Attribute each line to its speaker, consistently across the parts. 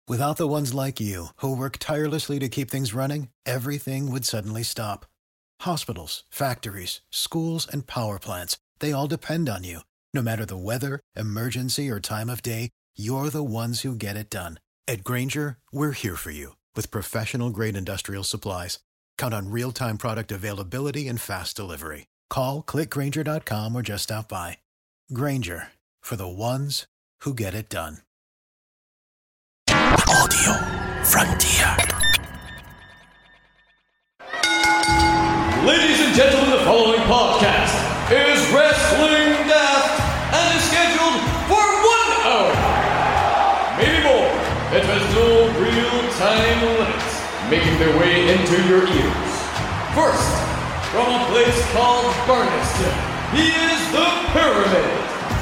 Speaker 1: Without the ones like you, who work tirelessly to keep things running, everything would suddenly stop. Hospitals, factories, schools, and power plants, they all depend on you. No matter the weather, emergency, or time of day, you're the ones who get it done. At Grainger, we're here for you with professional-grade industrial supplies. Count on real-time product availability and fast delivery. Call, click Grainger.com, or just stop by. Grainger, for the ones who get it done.
Speaker 2: Audio Frontier.
Speaker 3: Ladies and gentlemen, the following podcast is Wrestling Daft and is scheduled for 1 hour, maybe more. It has no real-time limits, making their way into your ears. First, from a place called Barneston, he is the Pyramid,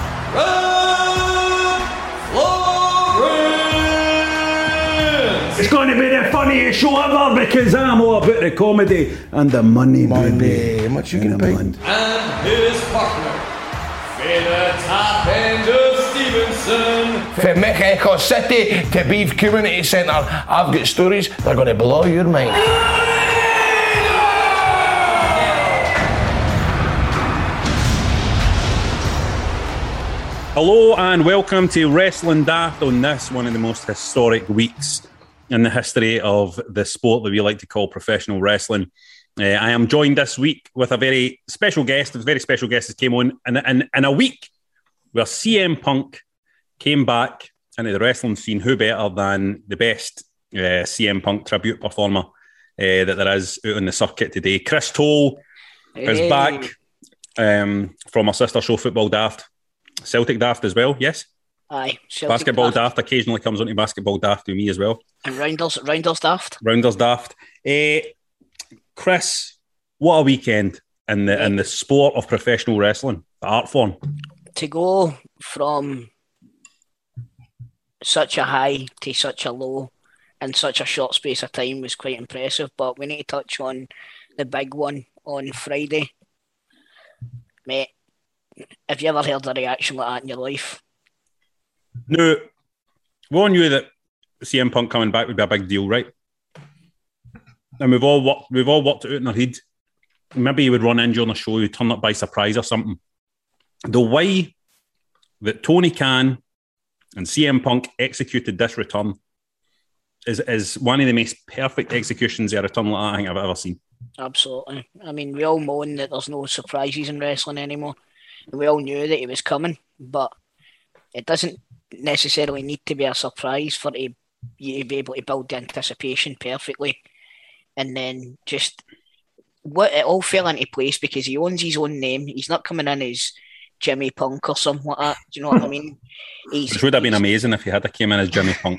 Speaker 3: Red Florence.
Speaker 4: It's going to be the funniest show ever because I'm all about the comedy and the money, baby.
Speaker 2: How much you gonna pay?
Speaker 3: And his partner, Fela Top End of Stevenson.
Speaker 2: From Echo City to Beef Community Centre, I've got stories that are going to blow your mind.
Speaker 4: Hello and welcome to Wrestling Daft on this, one of the most historic weeks in the history of the sport that we like to call professional wrestling. I am joined this week with a very special guest. A very special guest that came on in a week where CM Punk came back into the wrestling scene. Who better than the best CM Punk tribute performer that there is out on the circuit today? Chris Toll is back from our sister show Football Daft. Celtic Daft as well, yes?
Speaker 5: Aye. Celtic
Speaker 4: Basketball Daft occasionally comes onto Basketball Daft with me as well.
Speaker 5: And Rounders Daft.
Speaker 4: Rounders Daft. Chris, what a weekend in the sport of professional wrestling, the art form.
Speaker 5: To go from such a high to such a low in such a short space of time was quite impressive, but we need to touch on the big one on Friday. Mate, have you ever heard a reaction like that in your life?
Speaker 4: No. We all knew that CM Punk coming back would be a big deal, right? And we've all worked it out in our head. Maybe he would run in during the show, he'd turn up by surprise or something. The way that Tony Khan and CM Punk executed this return is one of the most perfect executions of a return like that I think I've ever seen.
Speaker 5: Absolutely. I mean, we all moan that there's no surprises in wrestling anymore. We all knew that he was coming, but it doesn't necessarily need to be a surprise for you to be able to build the anticipation perfectly. And then just what it all fell into place because he owns his own name. He's not coming in as Jimmy Punk or something like that. Do you know what I mean?
Speaker 4: It would have been amazing if he had came in as Jimmy Punk.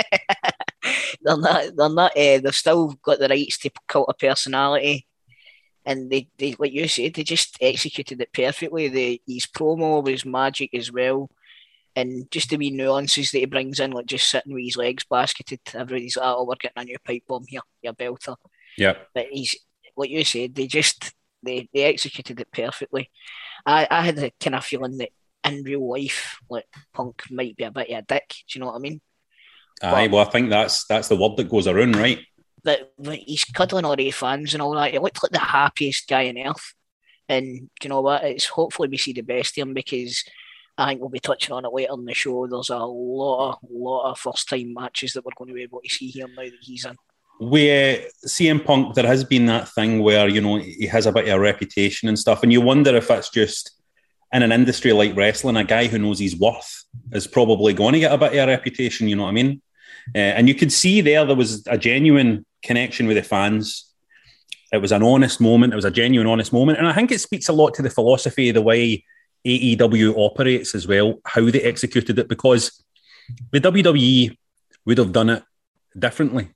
Speaker 5: They're not. They've still got the rights to cult a personality. And they, like you said, they just executed it perfectly. His promo was magic as well. And just the wee nuances that he brings in, like just sitting with his legs basketed. Everybody's like, oh, we're getting a new pipe bomb here, you belter.
Speaker 4: Yeah.
Speaker 5: But he's, like you said, they executed it perfectly. I had the kind of feeling that in real life, like Punk might be a bit of a dick. Do you know what I mean?
Speaker 4: Aye, well, I think that's the word that goes around, right?
Speaker 5: But he's cuddling all the fans and all that. He looked like the happiest guy on earth. And do you know what? It's hopefully we see the best of him because I think we'll be touching on it later in the show. There's a lot of first-time matches that we're going to be able to see here now that he's in.
Speaker 4: With CM Punk, there has been that thing where, you know, he has a bit of a reputation and stuff, and you wonder if it's just in an industry like wrestling, a guy who knows his worth is probably going to get a bit of a reputation, you know what I mean? And you could see there was a genuine connection with the fans. It was an honest moment. It was a genuine, honest moment. And I think it speaks a lot to the philosophy, the way AEW operates as well, how they executed it, because the WWE would have done it differently.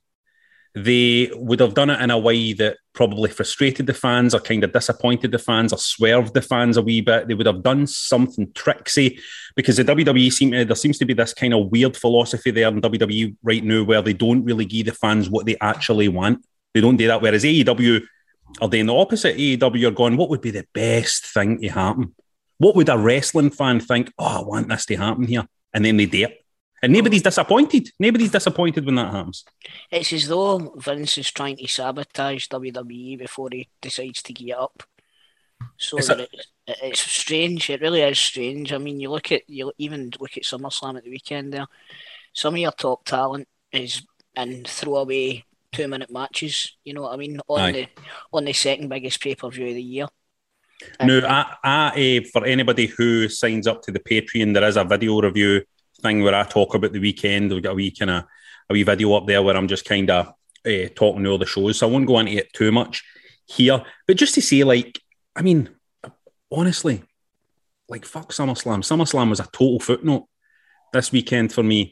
Speaker 4: They would have done it in a way that probably frustrated the fans or kind of disappointed the fans or swerved the fans a wee bit. They would have done something tricksy because the WWE there seems to be this kind of weird philosophy there in WWE right now where they don't really give the fans what they actually want. They don't do that. Whereas AEW are doing the opposite. AEW are going, what would be the best thing to happen? What would a wrestling fan think? Oh, I want this to happen here. And then they do it. And nobody's disappointed. Nobody's disappointed when that happens.
Speaker 5: It's as though Vince is trying to sabotage WWE before he decides to get up. So it's strange. It really is strange. I mean, you even look at SummerSlam at the weekend there. Some of your top talent is in throwaway 2-minute matches. You know what I mean? On the second biggest pay-per-view of the year.
Speaker 4: Now, for anybody who signs up to the Patreon, there is a video review thing where I talk about the weekend. We've got a wee video up there where I'm just kind of talking to all the shows. So I won't go into it too much here. But just to say, like, I mean, honestly, like, fuck SummerSlam. SummerSlam was a total footnote this weekend for me.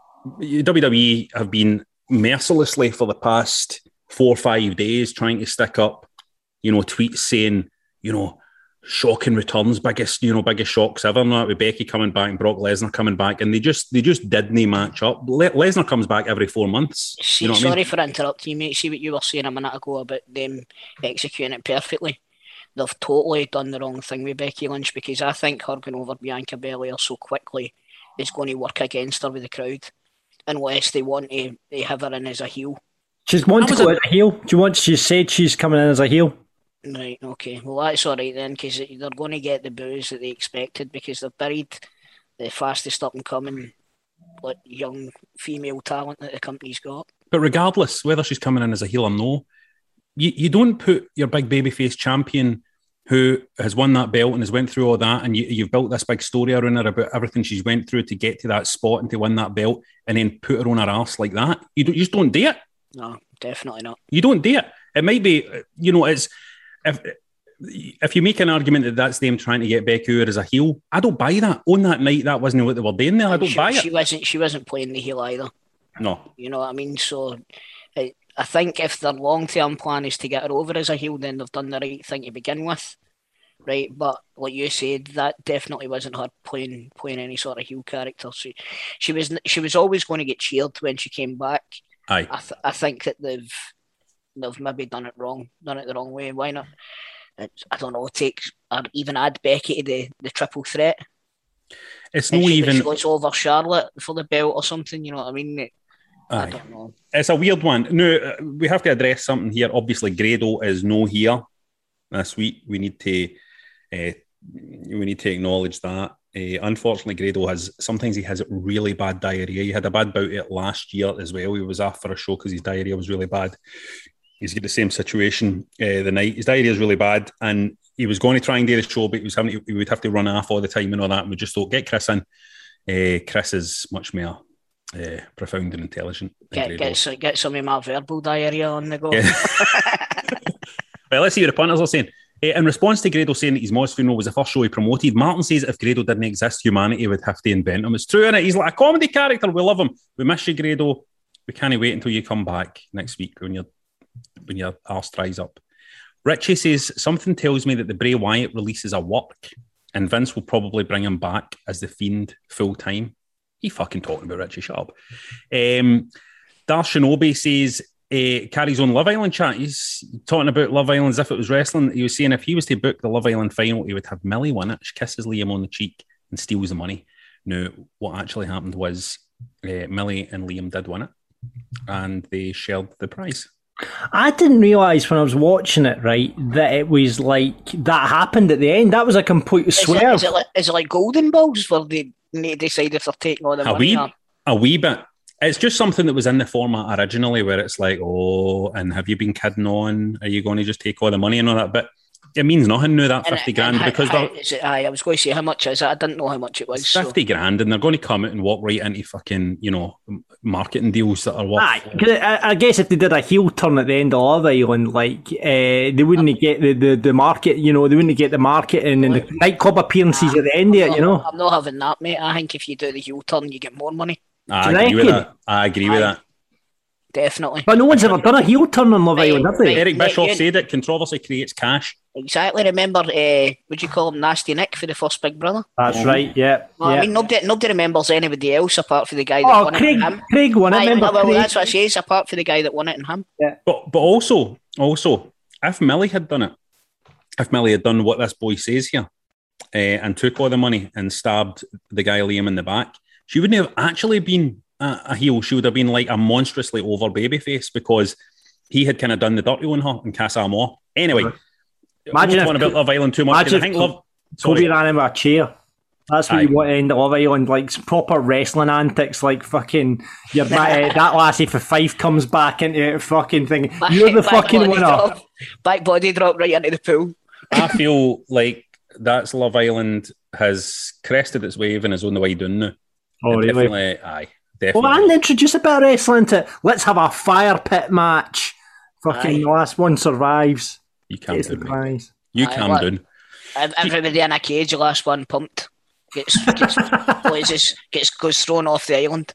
Speaker 4: WWE have been mercilessly for the past 4 or 5 days trying to stick up, tweets saying, shocking returns, biggest shocks ever. Not with Becky coming back and Brock Lesnar coming back, and they just didn't match up. Lesnar comes back every 4 months.
Speaker 5: Sorry for interrupting you, mate. See what you were saying a minute ago about them executing it perfectly. They've totally done the wrong thing with Becky Lynch, because I think her going over Bianca Belair so quickly is going to work against her with the crowd, unless they want to have her in as a heel.
Speaker 6: She's wanting to go as a heel. She said she's coming in as a heel.
Speaker 5: Right, okay. Well, that's all right then, because they're going to get the boos that they expected, because they've buried the fastest up-and-coming young female talent that the company's got.
Speaker 4: But regardless, whether she's coming in as a heel or no, you don't put your big babyface champion who has won that belt and has went through all that, and you've built this big story around her about everything she's went through to get to that spot and to win that belt, and then put her on her arse like that. You just don't do it.
Speaker 5: No, definitely not.
Speaker 4: You don't do it. It might be, it's... If you make an argument that that's them trying to get Becky Lynch as a heel, I don't buy that. On that night, that wasn't what they were doing there. I don't buy it.
Speaker 5: She wasn't playing the heel either.
Speaker 4: No.
Speaker 5: You know what I mean? So I think if their long-term plan is to get her over as a heel, then they've done the right thing to begin with. Right? But like you said, that definitely wasn't her playing any sort of heel character. She was always going to get cheered when she came back.
Speaker 4: Aye.
Speaker 5: I think that they've maybe done it the wrong way. Why not? I don't know, or even add Becky to the triple threat.
Speaker 4: It's not even...
Speaker 5: She goes over Charlotte for the belt or something, you know what I mean? I don't know.
Speaker 4: It's a weird one. No, we have to address something here. Obviously, Grado is no here this week. We need to acknowledge that. Unfortunately, Grado sometimes he has really bad diarrhea. He had a bad bout of it last year as well. He was off for a show because his diarrhea was really bad. He's got the same situation the night. His diarrhea is really bad, and he was going to try and do the show, but he would have to run off all the time and all that. And we just thought, get Chris in. Chris is much more profound and intelligent.
Speaker 5: Get some of my verbal diarrhea on the go.
Speaker 4: Yeah. Well, let's see what the punters are saying. In response to Grado saying that his Moz funeral was the first show he promoted, Martin says if Grado didn't exist, humanity would have to invent him. It's true, innit? He's like a comedy character. We love him. We miss you, Grado. We can't wait until you come back next week when your arse dries up. Richie says, something tells me that the Bray Wyatt release is a work and Vince will probably bring him back as the Fiend full time. He fucking talking about Richie, shut up. Darth Shinobi says, carries on Love Island chat. He's talking about Love Island as if it was wrestling. He was saying if he was to book the Love Island final, he would have Millie win it. She kisses Liam on the cheek and steals the money. Now, what actually happened was Millie and Liam did win it and they shared the prize.
Speaker 6: I didn't realise when I was watching it, right, that it was like that happened at the end. That was a complete swerve.
Speaker 5: Is it like Golden Balls where they decide if they're taking all the money?
Speaker 4: A wee bit. It's just something that was in the format originally where it's like, oh, and have you been kidding on? Are you going to just take all the money and all that? But it means nothing now, that 50 grand. Because
Speaker 5: I was going to say, how much is it? I didn't know how much it was.
Speaker 4: 50 grand, and they're going to come out and walk right into fucking, marketing deals that are worth.
Speaker 6: I guess if they did a heel turn at the end of Love Island, like, they wouldn't get the market, they wouldn't get the marketing and the nightclub appearances at the end of it,
Speaker 5: I'm not having that, mate. I think if you do the heel turn, you get more money.
Speaker 4: I agree with that.
Speaker 5: Definitely.
Speaker 6: But no one's ever done a heel turn on Love Island, have they?
Speaker 4: Eric Bischoff said it, controversy creates cash.
Speaker 5: Exactly. Remember, would you call him Nasty Nick for the first Big Brother?
Speaker 6: That's right, yeah.
Speaker 5: Well,
Speaker 6: yeah.
Speaker 5: I mean, nobody remembers anybody else apart from the guy that won it and him.
Speaker 6: Craig won it,
Speaker 5: that's what I say, apart from the guy that won it and him.
Speaker 6: Yeah.
Speaker 4: But also, if Millie had done it, if Millie had done what this boy says here, and took all the money and stabbed the guy Liam in the back, she wouldn't have actually been a heel. She would have been like a monstrously over babyface because he had kind of done the dirty on her in Casa Amor. Anyway,
Speaker 6: imagine
Speaker 4: if about Love Island too much. I think
Speaker 6: Kobe ran him with a chair. That's what you want to end at Love Island, like proper wrestling antics, like fucking that lassie for Fife comes back into the fucking thing. You're the fucking winner.
Speaker 5: Back body drop right into the pool.
Speaker 4: I feel like that's Love Island has crested its wave and is on the way down now.
Speaker 6: Oh, really?
Speaker 4: Definitely, aye. Definitely.
Speaker 6: Well, and introduce a bit of wrestling to it. Let's have a fire pit match. Fucking the last one survives.
Speaker 4: You calm down, mate. You calm down.
Speaker 5: Everybody in a cage, the last one pumped. Goes thrown off the island.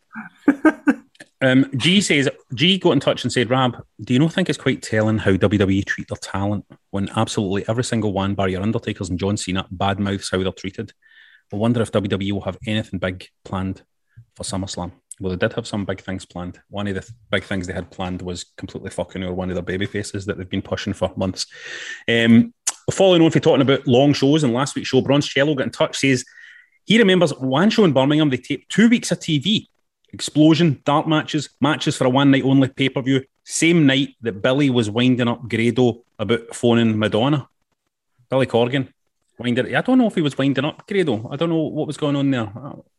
Speaker 4: G got in touch and said, Rab, do you not think it's quite telling how WWE treat their talent when absolutely every single one, bar your Undertakers and John Cena, badmouths how they're treated? I wonder if WWE will have anything big planned for SummerSlam. Well, they did have some big things planned. One of the big things they had planned was completely fucking over one of their baby faces that they've been pushing for months. Following on for talking about long shows, and last week's show, Broncello got in touch, says he remembers one show in Birmingham, they taped 2 weeks of TV. Explosion, dark matches for a one-night only pay-per-view. Same night that Billy was winding up Grado about phoning Madonna. Billy Corgan. I don't know if he was winding up Grado. I don't know what was going on there.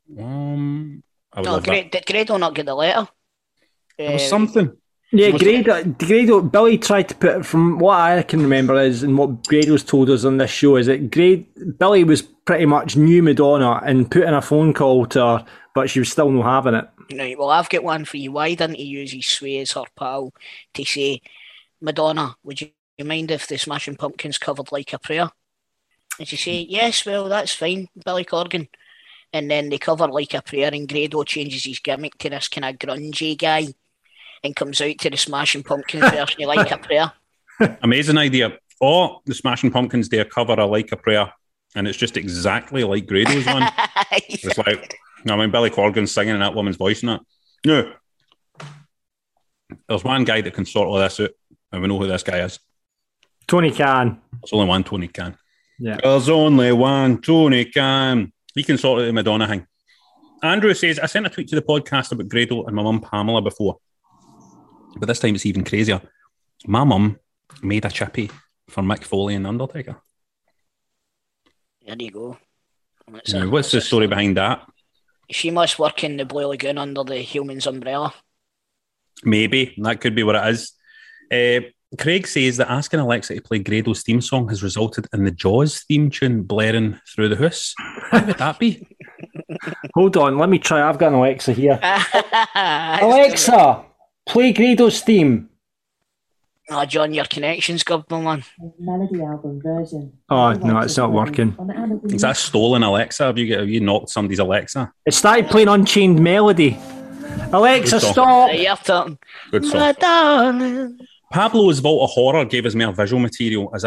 Speaker 5: Did Grado not get the letter?
Speaker 4: There was something.
Speaker 6: Yeah, Grado, Billy tried to put, from what I can remember is, and what Grado's told us on this show, is that Billy was pretty much knew Madonna and put in a phone call to her, but she was still not having it.
Speaker 5: Right, well, I've got one for you. Why didn't he use his sway as her pal to say, Madonna, would you mind if the Smashing Pumpkins covered Like a Prayer? And she say, yes, well, that's fine, Billy Corgan. And then they cover Like a Prayer and Grado changes his gimmick to this kind of grungy guy and comes out to the Smashing Pumpkins version of Like a Prayer.
Speaker 4: Amazing idea. Or the Smashing Pumpkins do a cover of Like a Prayer and it's just exactly like Grado's one. It's like, Billy Corgan's singing in that woman's voice and that. No. There's one guy that can sort all this out and we know who this guy is.
Speaker 6: Tony Khan.
Speaker 4: There's only one Tony Khan.
Speaker 6: Yeah.
Speaker 4: There's only one Tony Khan. He can sort out the Madonna thing. Andrew says, I sent a tweet to the podcast about Grado and my mum Pamela before. But this time it's even crazier. My mum made a chippy for Mick Foley and Undertaker.
Speaker 5: There you go.
Speaker 4: What's the story behind that?
Speaker 5: She must work in the Blue Lagoon under the Humans umbrella.
Speaker 4: Maybe. That could be what it is. Craig says that asking Alexa to play Grado's theme song has resulted in the Jaws theme tune blaring through the house. How would that be?
Speaker 6: Hold on, let me try. I've got an Alexa here. Alexa, play Grado's theme.
Speaker 5: Oh, John, your connection's good, man.
Speaker 7: Melody album version.
Speaker 6: Oh, no, it's not working.
Speaker 4: Is that stolen Alexa? Have you knocked somebody's Alexa?
Speaker 6: It started playing Unchained Melody. Alexa, stop!
Speaker 4: Good song. My darling. Pablo's Vault of Horror gave us more visual material as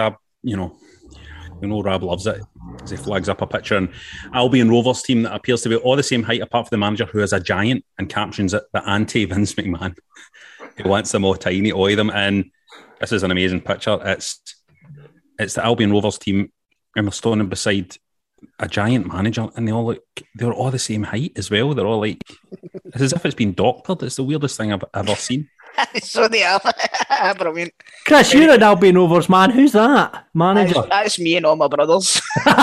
Speaker 4: Rab loves it, as he flags up a picture. And Albion Rovers team that appears to be all the same height apart from the manager who is a giant and captions it the anti-Vince McMahon. He wants them all tiny, all of them. And this is an amazing picture. It's the Albion Rovers team and they're standing beside a giant manager and they're all the same height as well. They're all like, it's as if it's been doctored. It's the weirdest thing I've ever seen.
Speaker 5: So they are. Brilliant.
Speaker 6: Chris, you're an Albion Rovers man. Who's that manager?
Speaker 5: That's me and all my brothers.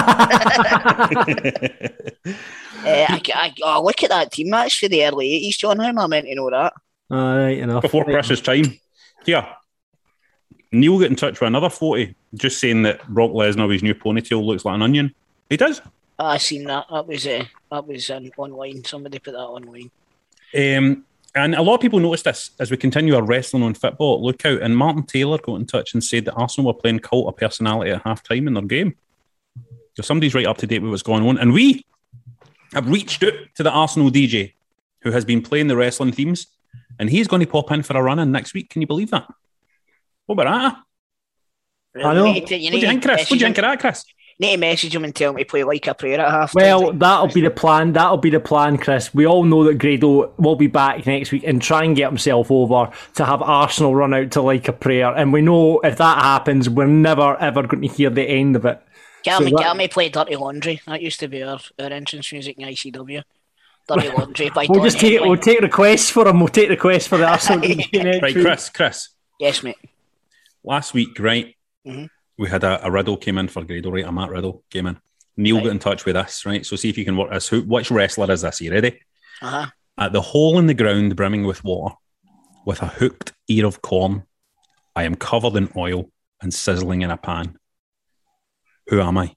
Speaker 5: Look at that team. That's for the early 80s, John. How am I meant to know that?
Speaker 6: Right, enough.
Speaker 4: Before Chris's time. Yeah. Neil got in touch with another 40, just saying that Brock Lesnar with his new ponytail looks like an onion. He does.
Speaker 5: I seen that. That was online. Somebody put that online.
Speaker 4: And a lot of people noticed this as we continue our wrestling on football. Look out. And Martin Taylor got in touch and said that Arsenal were playing Cult of Personality at half-time in their game. So somebody's right up to date with what's going on. And we have reached out to the Arsenal DJ who has been playing the wrestling themes. And he's going to pop in for a run-in next week. Can you believe that? What about
Speaker 5: that?
Speaker 6: I know.
Speaker 4: What do you think, Chris? What do you think of that, Chris?
Speaker 5: Need to message him and tell him to play Like a Prayer at half.
Speaker 6: Well, that'll be the plan. That'll be the plan, Chris. We all know that Grado will be back next week and try and get himself over to have Arsenal run out to Like a Prayer. And we know if that happens, we're never, ever going to hear the end of it.
Speaker 5: Get me play Dirty Laundry. That used to be our entrance music in ICW. Dirty Laundry by
Speaker 6: We'll
Speaker 5: Don
Speaker 6: just take
Speaker 5: Henley.
Speaker 6: we'll take requests for him. We'll take requests for the Arsenal.
Speaker 4: Right, Chris.
Speaker 5: Yes, mate.
Speaker 4: Last week, right,
Speaker 5: Mhm.
Speaker 4: we had a riddle came in for Grado, right? A Matt riddle came in. Neil got in touch with us, right? So see if you can work this. Which wrestler is this? Are you ready?
Speaker 5: Uh-huh.
Speaker 4: At the hole in the ground brimming with water, with a hooked ear of corn, I am covered in oil and sizzling in a pan. Who am I?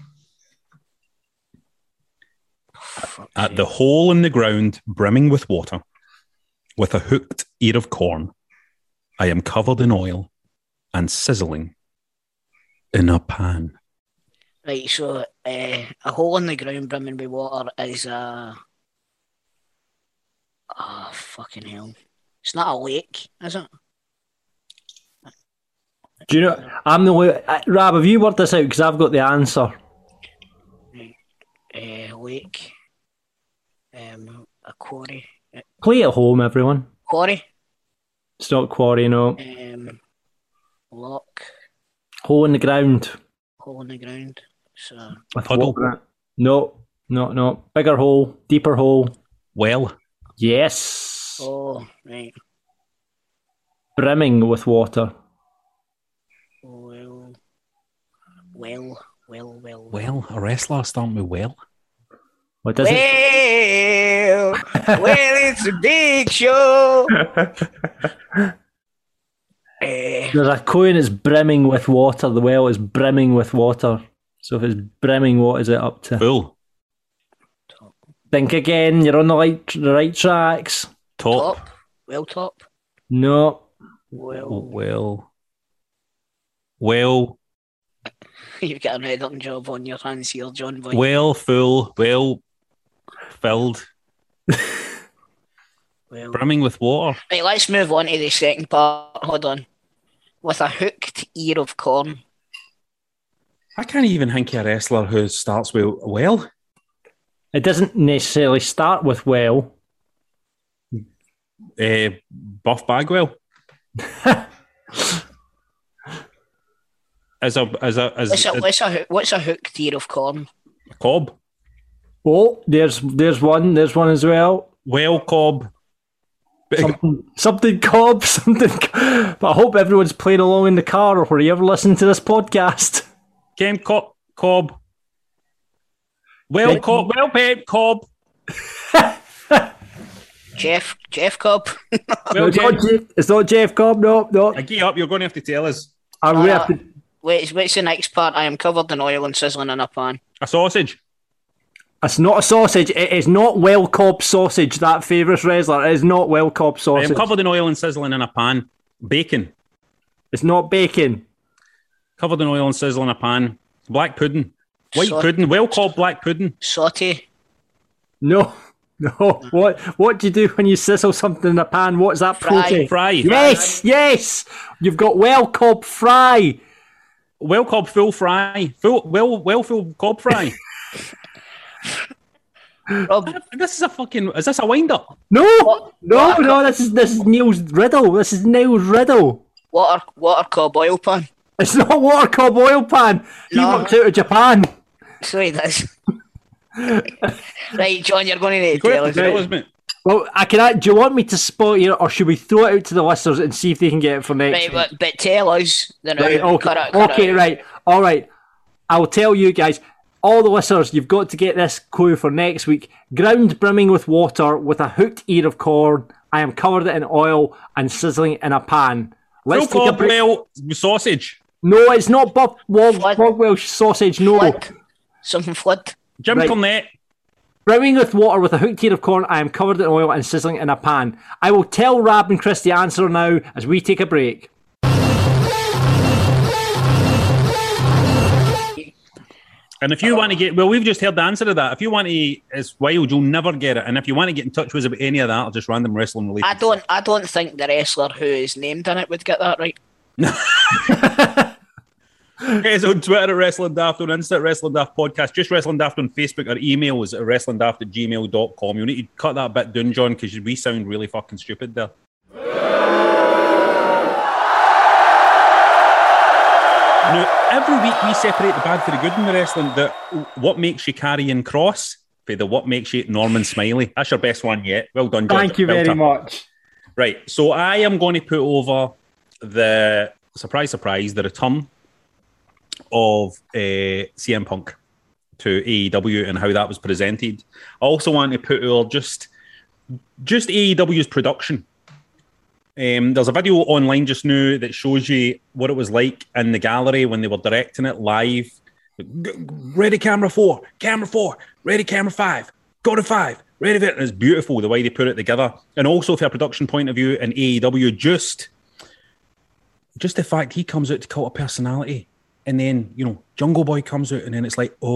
Speaker 4: At the hole in the ground brimming with water, with a hooked ear of corn, I am covered in oil and sizzling in a pan.
Speaker 5: Right, so a hole in the ground brimming with water is a... Oh, fucking hell. It's not a lake, is it?
Speaker 6: Do you know? I'm the way. Rab, have you worked this out? Because I've got the answer.
Speaker 5: Lake. A quarry.
Speaker 6: Play at home, everyone.
Speaker 5: Quarry.
Speaker 6: It's not quarry, no.
Speaker 5: Lock.
Speaker 6: Hole in the ground.
Speaker 5: Hole in the ground. So
Speaker 6: With
Speaker 4: Puddle.
Speaker 6: water in it. No. Bigger hole, deeper hole.
Speaker 4: Well,
Speaker 6: Yes.
Speaker 5: oh right.
Speaker 6: Brimming with water.
Speaker 5: Well.
Speaker 4: a wrestler starting with well.
Speaker 6: What does it?
Speaker 5: Well, it's a big show.
Speaker 6: There's a coin that's brimming with water. The well is brimming with water. So if it's brimming, what is it up to?
Speaker 4: Full.
Speaker 6: Think again. You're on the right tracks.
Speaker 4: Top.
Speaker 5: Top. Well, top.
Speaker 6: No.
Speaker 5: Well,
Speaker 4: Well.
Speaker 5: you've got an editing job on your hands here, John Boy.
Speaker 4: Well, full. Well, filled.
Speaker 5: Well.
Speaker 4: Brimming with water.
Speaker 5: Right, let's move on to the second part. Hold on. With a hooked ear of corn.
Speaker 4: I can't even think of a wrestler who starts with well.
Speaker 6: It doesn't necessarily start with well.
Speaker 4: Buff Bagwell.
Speaker 5: What's a hooked ear of corn?
Speaker 4: Cobb.
Speaker 6: Oh, there's one. There's one as well.
Speaker 4: Well, Cobb.
Speaker 6: Something Cobb, something. But I hope everyone's playing along in the car or wherever you listen to this podcast.
Speaker 4: Ken Cobb. Well, Cobb. Well, Pep Cobb.
Speaker 5: Jeff Cobb.
Speaker 4: Well,
Speaker 6: It's not Jeff Cobb. No.
Speaker 4: I get up. You're going to have to tell us.
Speaker 6: We have to.
Speaker 5: What's the next part? I am covered in oil and sizzling in a pan.
Speaker 4: A sausage.
Speaker 6: It's not a sausage. It is not Well Cobb sausage. That favourite wrestler. It is not Well Cobb
Speaker 4: I
Speaker 6: sausage.
Speaker 4: am covered in oil and sizzling in a pan. Bacon.
Speaker 6: It's not bacon.
Speaker 4: Covered in oil and sizzling in a pan. Black pudding. White
Speaker 5: So-
Speaker 4: pudding. Well, Cobb black pudding.
Speaker 5: Saute.
Speaker 6: No. What do you do when you sizzle something in a pan? What's that
Speaker 5: Fry.
Speaker 6: protein?
Speaker 4: Fry.
Speaker 6: Yes. You've got Well Cobb fry.
Speaker 4: Well, Cobb full fry. Full Cobb fry.
Speaker 5: Rob,
Speaker 4: This is a fucking. Is this a wind up?
Speaker 6: No. This is Neil's riddle. This is Neil's riddle.
Speaker 5: water Cobb oil pan.
Speaker 6: It's not Water Cobb oil pan. He
Speaker 5: No.
Speaker 6: works out of Japan.
Speaker 5: So he does. Right, John, you're going to need to
Speaker 4: Go
Speaker 5: tell
Speaker 4: ahead,
Speaker 5: us.
Speaker 4: tell us, mate.
Speaker 6: Well, do you want me to spoil you, or should we throw it out to the listeners and see if they can get it for next
Speaker 5: Right,
Speaker 6: week?
Speaker 5: but tell us. Then
Speaker 6: Right,
Speaker 5: cut
Speaker 6: okay,
Speaker 5: it out.
Speaker 6: right. All right. I'll tell you guys, all the listeners, you've got to get this clue for next week. Ground brimming with water, with a hooked ear of corn. I am covered in oil and sizzling in a pan. Let's
Speaker 4: Full
Speaker 6: take a
Speaker 4: Cobb
Speaker 6: break.
Speaker 4: well sausage.
Speaker 6: No, it's not
Speaker 5: Flood.
Speaker 6: Bogwell sausage, no.
Speaker 5: Flood. Something flood.
Speaker 4: Jim
Speaker 6: Right.
Speaker 4: Cornette.
Speaker 6: Brimming with water with a hooked ear of corn, I am covered in oil and sizzling in a pan. I will tell Rab and Chris the answer now as we take a break.
Speaker 4: And if you want to get, well, we've just heard the answer to that. If you want to, it's wild, you'll never get it. And if you want to get in touch with us about any of that, or just random wrestling related.
Speaker 5: I don't think the wrestler who is named in it would get that right.
Speaker 4: It's on Twitter at Wrestling Daft, on Insta at Wrestling Daft Podcast, just Wrestling Daft on Facebook. Our email is at wrestlingdaft@gmail.com. You need to cut that bit down, John, because we sound really fucking stupid there. Now, every week we separate the bad for the good in the wrestling. What makes you carry and cross? for the What Makes You Norman Smiley. That's your best one yet. Well done, George.
Speaker 6: Thank you very much.
Speaker 4: Right, so I am going to put over the, surprise, the return of CM Punk to AEW and how that was presented. I also want to put over just AEW's production. There's a video online just now that shows you what it was like in the gallery when they were directing it live. Ready, camera 4, ready, camera 5, go to 5, ready, and it's beautiful the way they put it together. And also from a production point of view in AEW, just the fact he comes out to Cult of Personality, and then, you know, Jungle Boy comes out, and then it's like,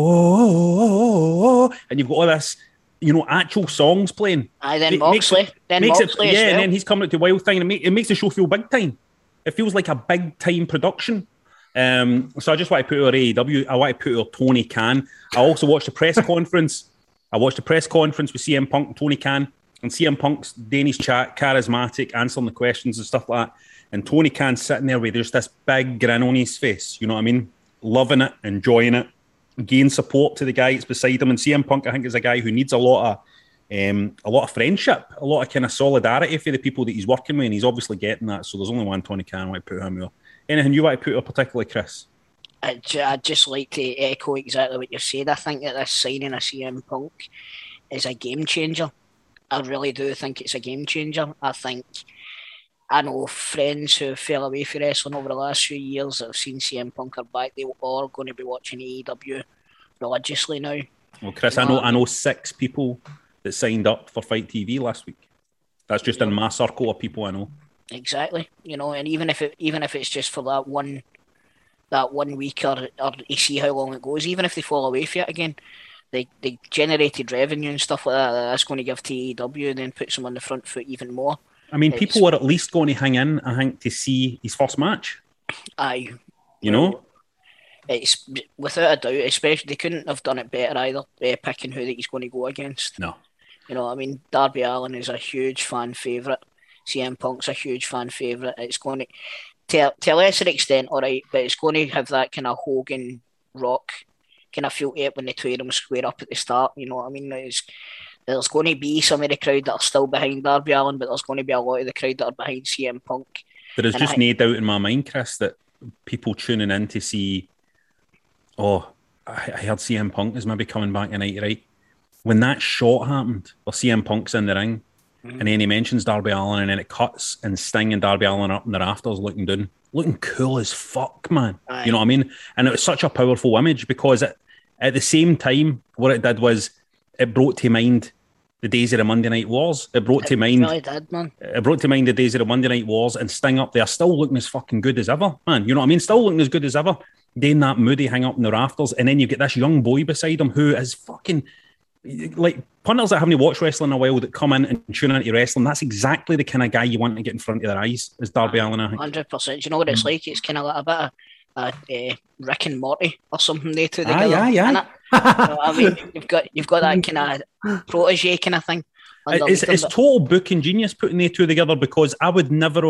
Speaker 4: oh, and you've got all this, you know, actual songs playing.
Speaker 5: Then Moxley. And
Speaker 4: then he's coming out to Wild Thing, and it makes the show feel big time. It feels like a big time production. So I just want to put out AEW. I want to put out Tony Khan. I also watched the press conference. I watched the press conference with CM Punk and Tony Khan, and CM Punk's Danish chat, charismatic, answering the questions and stuff like that. And Tony Khan sitting there with just this big grin on his face. You know what I mean? Loving it, enjoying it, giving support to the guy that's beside him. And CM Punk, I think, is a guy who needs a lot of friendship, a lot of kind of solidarity for the people that he's working with, and he's obviously getting that. So there's only one Tony Khan. I want to put him there. Anything you want to put up particularly, Chris?
Speaker 5: I'd just like to echo exactly what you said. I think that this signing of CM Punk is a game changer. I really do think it's a game changer. I know friends who fell away from wrestling over the last few years that have seen CM Punk are back. They are going to be watching AEW religiously now.
Speaker 4: Well, Chris, I know 6 people that signed up for Fight TV last week. That's just in my circle of people I know. Exactly,
Speaker 5: you know, and even if it's just for that one week or you see how long it goes, even if they fall away from it again, they generated revenue and stuff like that. That's going to give to AEW and then puts them on the front foot even more.
Speaker 4: I mean, people are at least going to hang in, I think, to see his first match.
Speaker 5: Aye,
Speaker 4: you know,
Speaker 5: it's without a doubt. Especially they couldn't have done it better either, picking who that he's going to go against.
Speaker 4: No,
Speaker 5: you know, I mean, Darby Allin is a huge fan favourite. CM Punk's a huge fan favourite. It's going to a lesser extent, all right, but it's going to have that kind of Hogan Rock kind of feel to it when the two of them square up at the start. You know what I mean? There's going to be some of the crowd that are still behind Darby Allin, but there's going to be a lot of the crowd that are behind CM Punk.
Speaker 4: There is just no doubt in my mind, Chris, that people tuning in to see, I heard CM Punk is maybe coming back tonight, right? When that shot happened, where CM Punk's in the ring, and then he mentions Darby Allin, and then it cuts and Sting and Darby Allin up in the rafters looking down. Looking cool as fuck, man. Aye. You know what I mean? And it was such a powerful image because at the same time, what it did was it brought to mind the days of the Monday Night Wars. It brought to mind the days of the Monday Night Wars, and Sting up there still looking as fucking good as ever, man. You know what I mean? Still looking as good as ever. Doing that moody hang up in the rafters, and then you get this young boy beside him who is fucking... Like punters that haven't watched wrestling in a while that come in and tune into wrestling, that's exactly the kind of guy you want to get in front of their eyes, is Darby Allin, I think.
Speaker 5: 100%. You know what it's like? It's kind of like a bit of Rick and Morty or something, they two together.
Speaker 4: Aye.
Speaker 5: I mean, you've got that kind of protege kind of thing.
Speaker 4: It's total booking genius putting they two together, because I'd never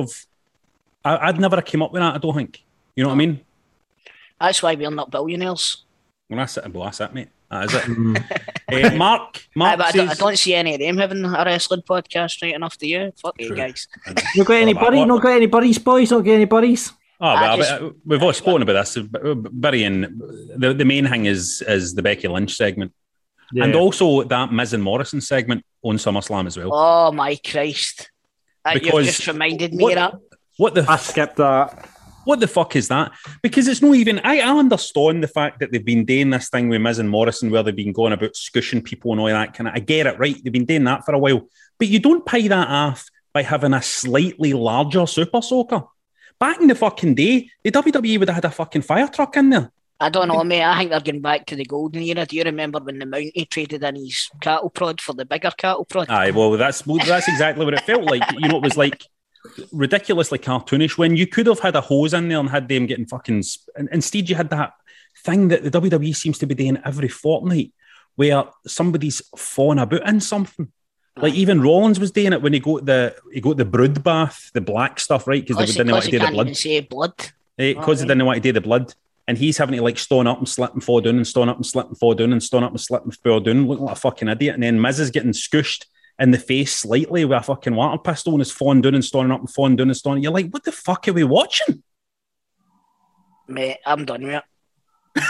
Speaker 4: have came up with that, I don't think. You know what I mean?
Speaker 5: That's why we're not billionaires.
Speaker 4: Well, that's it, mate. That is it. Mark
Speaker 5: I don't see any of them having a wrestling podcast right enough to you. Fuck you guys.
Speaker 6: Not got any buddies, boys? Not got any buddies?
Speaker 4: We've all spoken about this. Barry, and the main thing is the Becky Lynch segment. Yeah. And also that Miz and Morrison segment on SummerSlam as well.
Speaker 5: Oh my Christ. You've just reminded me of that.
Speaker 6: I skipped that.
Speaker 4: What the fuck is that? Because it's not even... I understand the fact that they've been doing this thing with Miz and Morrison where they've been going about scushing people and all that kind of... I get it, right? They've been doing that for a while. But you don't pay that off by having a slightly larger Super Soaker. Back in the fucking day, the WWE would have had a fucking fire truck in there.
Speaker 5: I don't know, mate. I think they're going back to the golden era. Do you remember when the Mountie traded in his cattle prod for the bigger cattle prod? Aye,
Speaker 4: well, that's exactly what it felt like. You know, it was like... ridiculously cartoonish when you could have had a hose in there and had them getting fucking... Instead, you had that thing that the WWE seems to be doing every fortnight where somebody's falling about in something. Like even Rollins was doing it when he got the brood bath, the black stuff, right? Because they didn't want to do the blood.
Speaker 5: Say blood.
Speaker 4: Because they didn't want to do the blood. and he's having to like stone up and slip and fall down and stone up and slip and fall down and stone up and slip and fall down, looking like a fucking idiot. And then Miz is getting scooshed in the face slightly with a fucking water pistol and is falling down and stoning up and falling down and stoning. You're like, what the fuck are we watching?
Speaker 5: Mate, I'm done with it.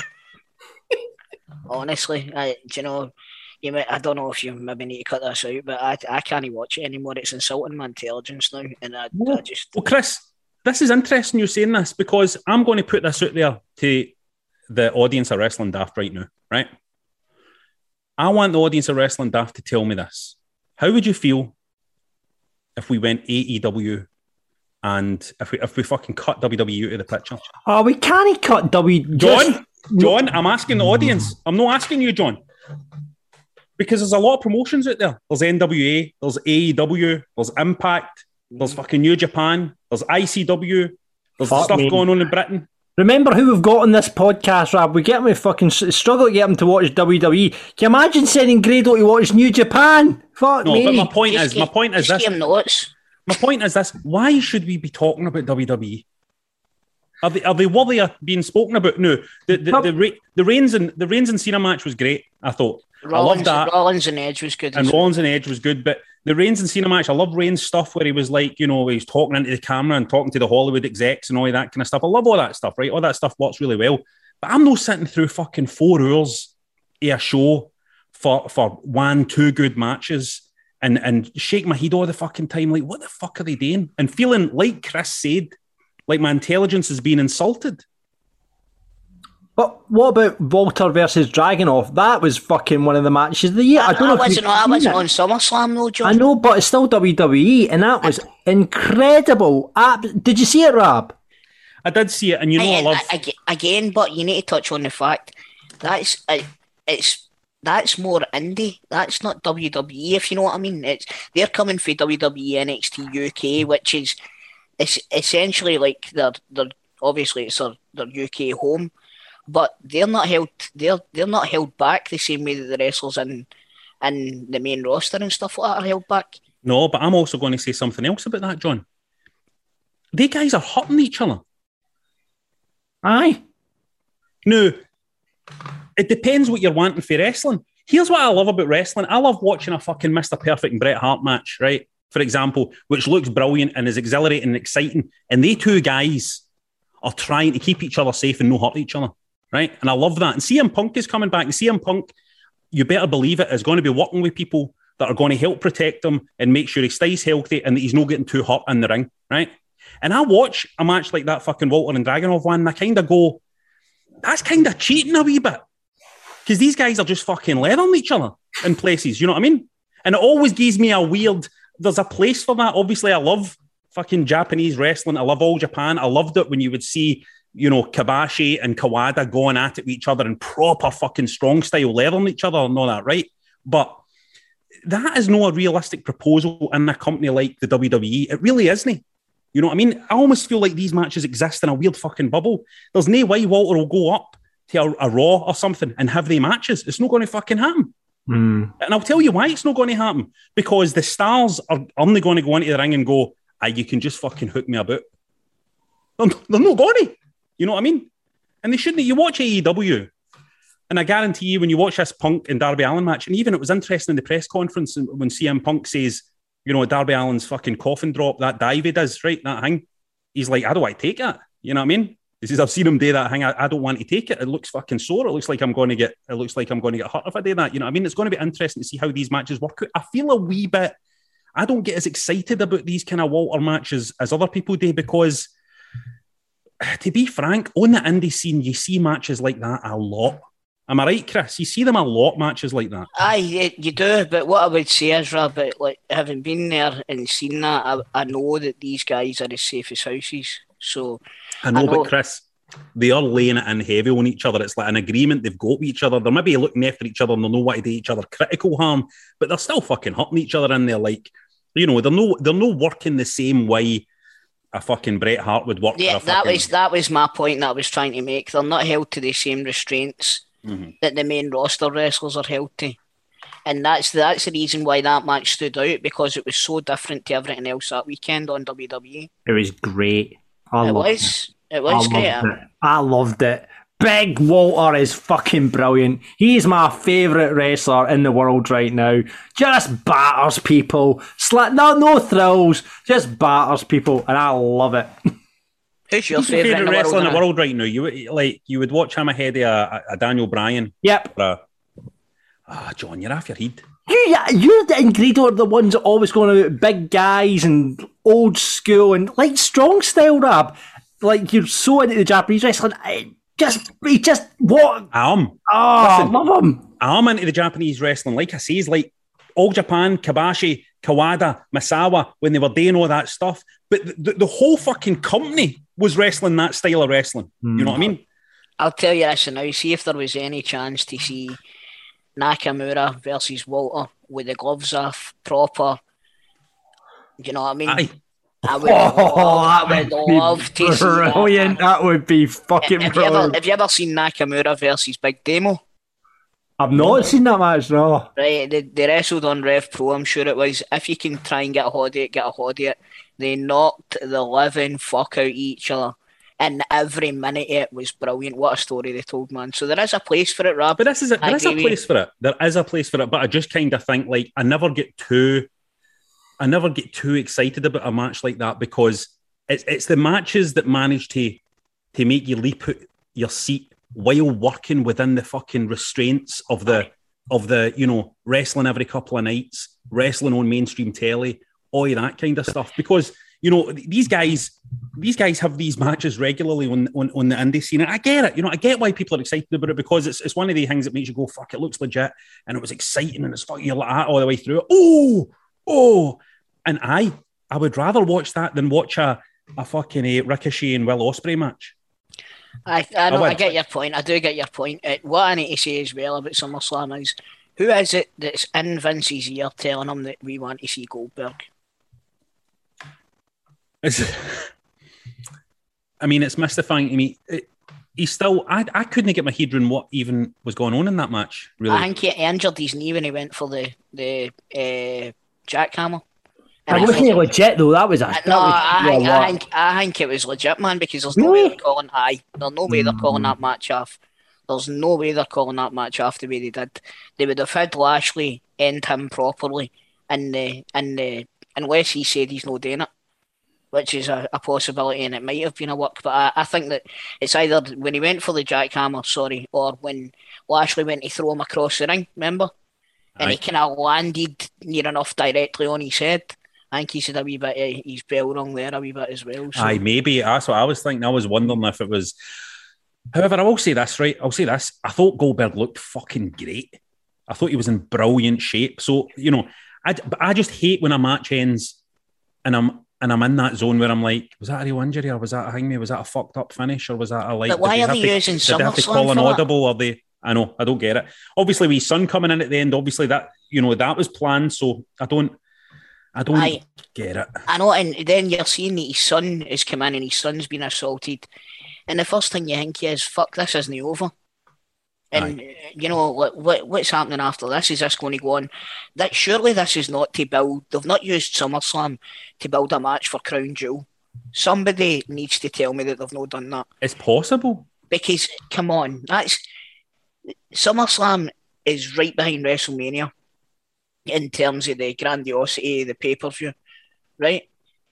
Speaker 5: Honestly, I don't know if you maybe need to cut this out, but I can't watch it anymore. It's insulting my intelligence now, and I just...
Speaker 4: Well, Chris, this is interesting you're saying this, because I'm going to put this out there to the audience of Wrestling Daft right now, right? I want the audience of Wrestling Daft to tell me this. How would you feel if we went AEW and if we fucking cut WWE out of the picture?
Speaker 6: Oh, we can't cut
Speaker 4: John, I'm asking the audience. I'm not asking you, John. Because there's a lot of promotions out there. There's NWA, there's AEW, there's Impact, there's fucking New Japan, there's ICW, there's stuff going on in Britain.
Speaker 6: Remember who we've got on this podcast, Rab? We get them to fucking struggle to get them to watch WWE. Can you imagine sending Grado to watch New Japan? Fuck me.
Speaker 4: But my point is this.
Speaker 5: Notes.
Speaker 4: My point is this. Why should we be talking about WWE? Are they worthy of being spoken about? No. The Reigns and Cena match was great, I thought. I loved that.
Speaker 5: Rollins and Edge was good.
Speaker 4: And Rollins and Edge was good, but the Reigns and Cena match, I love Reigns' stuff where he was like, he was talking into the camera and talking to the Hollywood execs and all that kind of stuff. I love all that stuff, right? All that stuff works really well. But I'm not sitting through fucking 4 hours of a show for 1-2 good matches and shake my head all the fucking time like, what the fuck are they doing? And feeling, like Chris said, like my intelligence is being insulted.
Speaker 6: But what about Walter versus Dragunov? That was fucking one of the matches of the year. I wasn't
Speaker 5: on SummerSlam though, John.
Speaker 6: I know, but it's still WWE, and that was incredible. Did you see it, Rab?
Speaker 4: I did see it, and I love...
Speaker 5: Again, but you need to touch on the fact that's more indie. That's not WWE, if you know what I mean. They're coming for WWE NXT UK, which is essentially like their obviously it's their UK home. But they're not held back the same way that the wrestlers in the main roster and stuff like that are held back.
Speaker 4: No, but I'm also going to say something else about that, John. They guys are hurting each other.
Speaker 6: Aye.
Speaker 4: No, it depends what you're wanting for wrestling. Here's what I love about wrestling. I love watching a fucking Mr. Perfect and Bret Hart match, right? For example, which looks brilliant and is exhilarating and exciting. And they two guys are trying to keep each other safe and not hurt each other. Right? And I love that. And CM Punk is coming back. And CM Punk, you better believe it, is going to be working with people that are going to help protect him and make sure he stays healthy and that he's not getting too hurt in the ring. Right? And I watch a match like that fucking Walter and Dragunov one, and I kind of go, that's kind of cheating a wee bit. Because these guys are just fucking leathering each other in places. You know what I mean? And it always gives me a weird, there's a place for that. Obviously, I love fucking Japanese wrestling. I love All Japan. I loved it when you would see Kabashi and Kawada going at it with each other in proper fucking strong style, leathering each other and all that, right? But that is not a realistic proposal in a company like the WWE. It really isn't. You know what I mean? I almost feel like these matches exist in a weird fucking bubble. There's no way Walter will go up to a Raw or something and have the matches. It's not going to fucking happen. And I'll tell you why it's not going to happen. Because the stars are only going to go into the ring and go, you can just fucking hook me about. They're not going to. You know what I mean? And they shouldn't. You watch AEW, and I guarantee you when you watch this Punk and Darby Allin match, and even it was interesting in the press conference when CM Punk says, Darby Allin's fucking coffin drop, that dive he does, right, that thing. He's like, I don't want to take it. You know what I mean? He says, I've seen him do that thing. I don't want to take it. It looks fucking sore. It looks like I'm going to get hurt if I do that. You know what I mean? It's going to be interesting to see how these matches work out. I feel a wee bit, I don't get as excited about these kind of Walter matches as other people do because, to be frank, on the indie scene, you see matches like that a lot. Am I right, Chris? You see them a lot, matches like that.
Speaker 5: Aye, you do. But what I would say is, Rabbit, like having been there and seen that, I know that these guys are as safe as houses. So
Speaker 4: I know, but Chris, they are laying it in heavy on each other. It's like an agreement they've got with each other. They're maybe looking after each other and they'll know what to do each other critical harm, but they're still fucking hurting each other in there. Like, they're no working the same way a fucking Bret Hart would work.
Speaker 5: Yeah, that was my point that I was trying to make. They're not held to the same restraints that the main roster wrestlers are held to. And that's the reason why that match stood out, because it was so different to everything else that weekend on WWE.
Speaker 6: It was great.
Speaker 5: It was. It was great.
Speaker 6: I loved it. Big Walter is fucking brilliant. He's my favourite wrestler in the world right now. Just batters people. No thrills. Just batters people, and I love it.
Speaker 5: Who's your favourite
Speaker 4: wrestler in the world right now? You would watch him ahead of a Daniel Bryan.
Speaker 6: Yep.
Speaker 4: John, you're off your head.
Speaker 6: You and Grado are the ones that always going about big guys and old school and like strong style rap. Like you're so into the Japanese wrestling. He just what?
Speaker 4: I am.
Speaker 6: Oh, listen, I love him.
Speaker 4: I'm into the Japanese wrestling. Like I say, he's like All Japan, Kabashi, Kawada, Misawa, when they were doing all that stuff. But the whole fucking company was wrestling that style of wrestling. You know what I mean?
Speaker 5: I'll tell you this now. See if there was any chance to see Nakamura versus Walter with the gloves off, proper. You know what I mean?
Speaker 4: Aye.
Speaker 5: I would love to see that.
Speaker 6: Brilliant. That would be fucking brilliant.
Speaker 5: Have you ever seen Nakamura versus Big Demo?
Speaker 6: I've not seen that match, no.
Speaker 5: Right, they wrestled on Rev Pro, I'm sure it was. If you can try and get a hold of it, get a hold of it. They knocked the living fuck out of each other. And every minute it was brilliant. What a story they told, man. So there is a place for it, Rob.
Speaker 4: But there is a place for it. There is a place for it. But I just kind of think, like, I never get too excited about a match like that because it's the matches that manage to make you leap out your seat while working within the fucking restraints of the wrestling every couple of nights, wrestling on mainstream telly, all that kind of stuff. Because these guys have these matches regularly on the indie scene. And I get it. I get why people are excited about it because it's one of the things that makes you go, fuck, it looks legit and it was exciting and it's fucking you're like that all the way through it. Oh, and I would rather watch that than watch a fucking Ricochet and Will Ospreay match.
Speaker 5: I know, I get your point. I do get your point. What I need to say as well about SummerSlam is, who is it that's in Vince's ear telling him that we want to see Goldberg?
Speaker 4: It's mystifying to me. He's still... I couldn't get my head around what even was going on in that match, really.
Speaker 5: I think he injured his knee when he went for the jackhammer.
Speaker 6: I wasn't legit though. That was a...
Speaker 5: I think it was legit, man, because there's no way they're calling... There's no way they're calling that match off. There's no way they're calling that match off the way they did. They would have had Lashley end him properly unless he said he's not doing it, which is a possibility, and it might have been a work. But I think that it's either when he went for the jackhammer, or when Lashley went to throw him across the ring, remember? And he kind of landed near enough directly on his head. I think he said a wee bit of his bell rung there a wee bit as well. So.
Speaker 4: Maybe. That's what I was thinking. I was wondering if it was... However, I will say this, right? I'll say this. I thought Goldberg looked fucking great. I thought he was in brilliant shape. So, I just hate when a match ends and I'm in that zone where I'm like, was that a real injury or was that a hangman? Was that a fucked up finish or was that a like...
Speaker 5: But why are they using SummerSlam? Did they have to call an audible
Speaker 4: or they... I know, I don't get it. Obviously, with his son coming in at the end, obviously that was planned. So I don't get it.
Speaker 5: I know, and then you're seeing that his son has come in and his son's been assaulted. And the first thing you think is, fuck, this isn't over. And, what's happening after this? Is this going to go on? Surely this is not to build... They've not used SummerSlam to build a match for Crown Jewel. Somebody needs to tell me that they've not done that.
Speaker 4: It's possible.
Speaker 5: Because, come on, SummerSlam is right behind WrestleMania in terms of the grandiosity of the pay-per-view, right?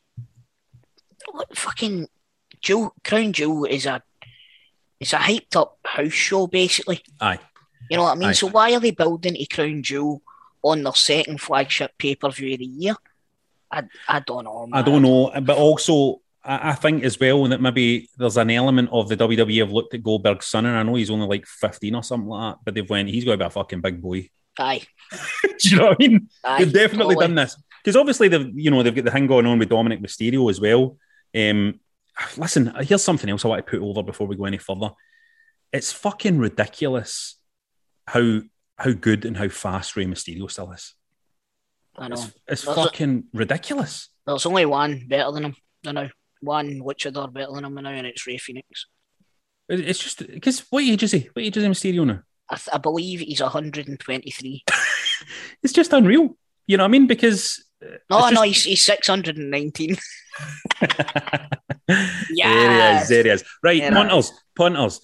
Speaker 5: Fucking Crown Jewel is it's a hyped up house show, basically.
Speaker 4: Aye.
Speaker 5: You know what I mean? Aye. So why are they building a Crown Jewel on their second flagship pay-per-view of the year? I don't know, man.
Speaker 4: I don't know, but also I think as well that maybe there's an element of the WWE have looked at Goldberg's son, and I know he's only like 15 or something like that, but they've went, he's got to be a fucking big boy.
Speaker 5: Aye.
Speaker 4: Do you know what I mean?
Speaker 5: Aye,
Speaker 4: they've definitely done this. Because obviously they've got the thing going on with Dominic Mysterio as well. Listen, here's something else I want to put over before we go any further. It's fucking ridiculous how good and how fast Rey Mysterio still is.
Speaker 5: I know.
Speaker 4: It's fucking ridiculous.
Speaker 5: There's only one better than him. I know. One luchador better than him now, and it's Rey Fénix.
Speaker 4: It's just because what age is he? What age is Mysterio now?
Speaker 5: I believe he's 123.
Speaker 4: It's just unreal. You know what I mean? Because
Speaker 5: he's 619. Yes.
Speaker 4: There he is. Right,
Speaker 5: There
Speaker 4: punters.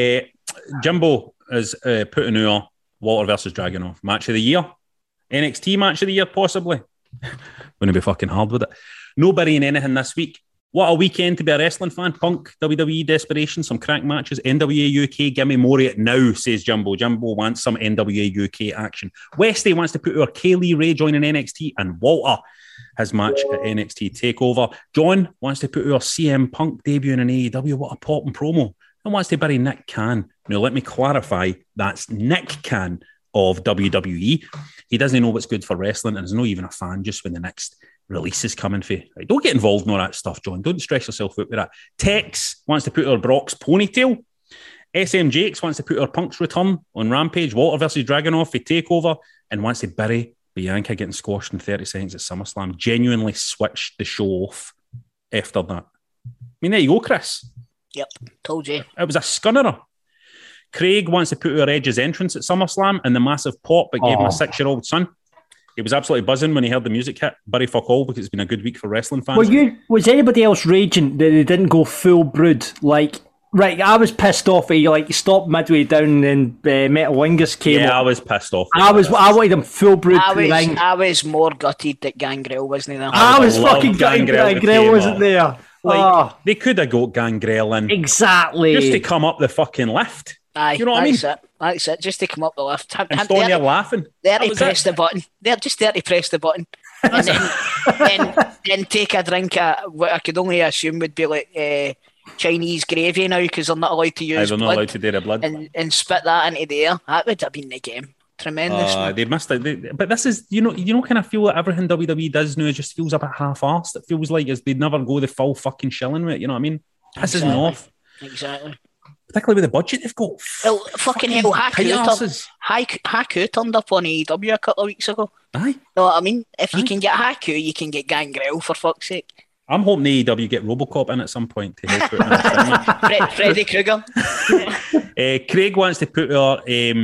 Speaker 4: Jimbo is putting our Walter versus Dragunov match of the year. NXT match of the year, possibly. Going to be fucking hard with it. No burying anything this week. What a weekend to be a wrestling fan. Punk, WWE Desperation, some crack matches. NWA UK, give me more of it now, says Jumbo. Jumbo wants some NWA UK action. Westy wants to put our Kaylee Ray joining NXT, and Walter, his match at NXT TakeOver. John wants to put our CM Punk debuting in AEW. What a pop and promo. And wants to bury Nick Khan. Now, let me clarify, that's Nick Khan of WWE. He doesn't know what's good for wrestling and is not even a fan just when the next release is coming for. Right, don't get involved in all that stuff, John. Don't stress yourself out with that. Tex wants to put our Brock's ponytail. SM Jakes wants to put our Punk's return on Rampage. Walter versus Dragunov for TakeOver, and wants to bury Bianca getting squashed in 30 seconds at SummerSlam. Genuinely switched the show off after that. I mean, there you go, Chris.
Speaker 5: Yep, told you.
Speaker 4: It was a scunnerer. Craig wants to put our Edge's entrance at SummerSlam and the massive pop it gave him a 6-year-old son. He was absolutely buzzing when he heard the music hit. Bury fuck all, because it's been a good week for wrestling fans.
Speaker 6: Was anybody else raging that they didn't go full brood? Like, right, I was pissed off that he stopped midway down and Metalingus came up.
Speaker 4: I was pissed off.
Speaker 6: I wanted him full brood to the ring.
Speaker 5: I was more gutted that Gangrel wasn't there.
Speaker 6: I was fucking gutted Gangrel wasn't there.
Speaker 4: They could have got Gangrel in.
Speaker 6: Exactly.
Speaker 4: Just to come up the fucking lift.
Speaker 5: Aye,
Speaker 4: you know what I mean?
Speaker 5: That's it. Just to come up the lift.
Speaker 4: And stand there laughing.
Speaker 5: There to press the button. There to press the button. And then take a drink at what I could only assume would be like Chinese gravy now, because they're not allowed to use
Speaker 4: they're not allowed to do the blood.
Speaker 5: And spit that into the air. That would have been the game. Tremendous.
Speaker 4: They missed it. But this is, kind of feel that everything WWE does now just feels a bit half-arsed. It feels like as they never go the full fucking shilling with it, you know what I mean? This isn't off.
Speaker 5: Exactly.
Speaker 4: Particularly with the budget they've got.
Speaker 5: Well, fucking hell, Haku turned up on AEW a couple of weeks ago.
Speaker 4: Aye.
Speaker 5: Know what I mean? If you can get Haku, you can get Gangrel, for fuck's sake.
Speaker 4: I'm hoping AEW get RoboCop in at some point to help out.
Speaker 5: Freddy Krueger.
Speaker 4: Craig wants to put our...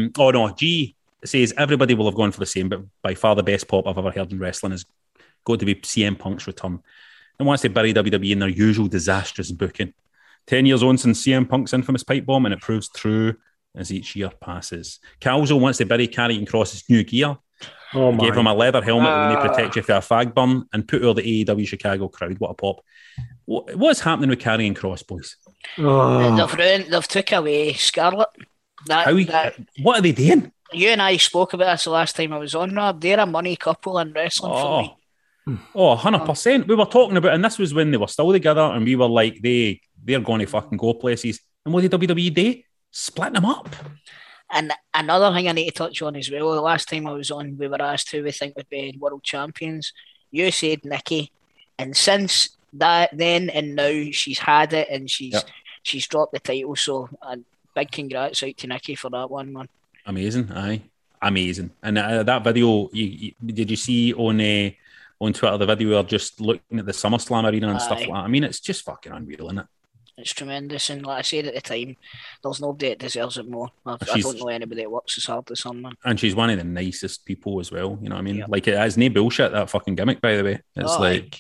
Speaker 4: G says everybody will have gone for the same, but by far the best pop I've ever heard in wrestling is going to be CM Punk's return. And wants to bury WWE in their usual disastrous booking. 10 years on since CM Punk's infamous pipe bomb, and it proves true as each year passes. Calzo wants to bury Karrion Kross's new gear. Gave him a leather helmet that will protect you from a fag burn, and put all the AEW Chicago crowd. What a pop. What's happening with Karrion Kross, boys?
Speaker 5: They've took away Scarlett.
Speaker 4: What are they doing?
Speaker 5: You and I spoke about this the last time I was on, Rob. They're a money couple in wrestling for me.
Speaker 4: 100%. We were talking about, and this was when they were still together, and we were like, they're going to fucking go places. And what did WWE do? Split them up.
Speaker 5: And another thing I need to touch on as well, the last time I was on, we were asked who we think would be world champions. You said Nikki. And since that then and now, she's had it, and she's dropped the title. So big congrats out to Nikki for that one, man.
Speaker 4: Amazing, aye. Amazing. And that video, did you see on Twitter, the video of just looking at the SummerSlam arena and stuff like that? I mean, it's just fucking unreal, isn't it?
Speaker 5: It's tremendous, and like I said at the time, there's nobody that deserves it more. I don't know anybody that works as hard as her, man. And
Speaker 4: she's one of the nicest people as well, you know what I mean? Yep. Like, it has no bullshit, that fucking gimmick, by the way. It's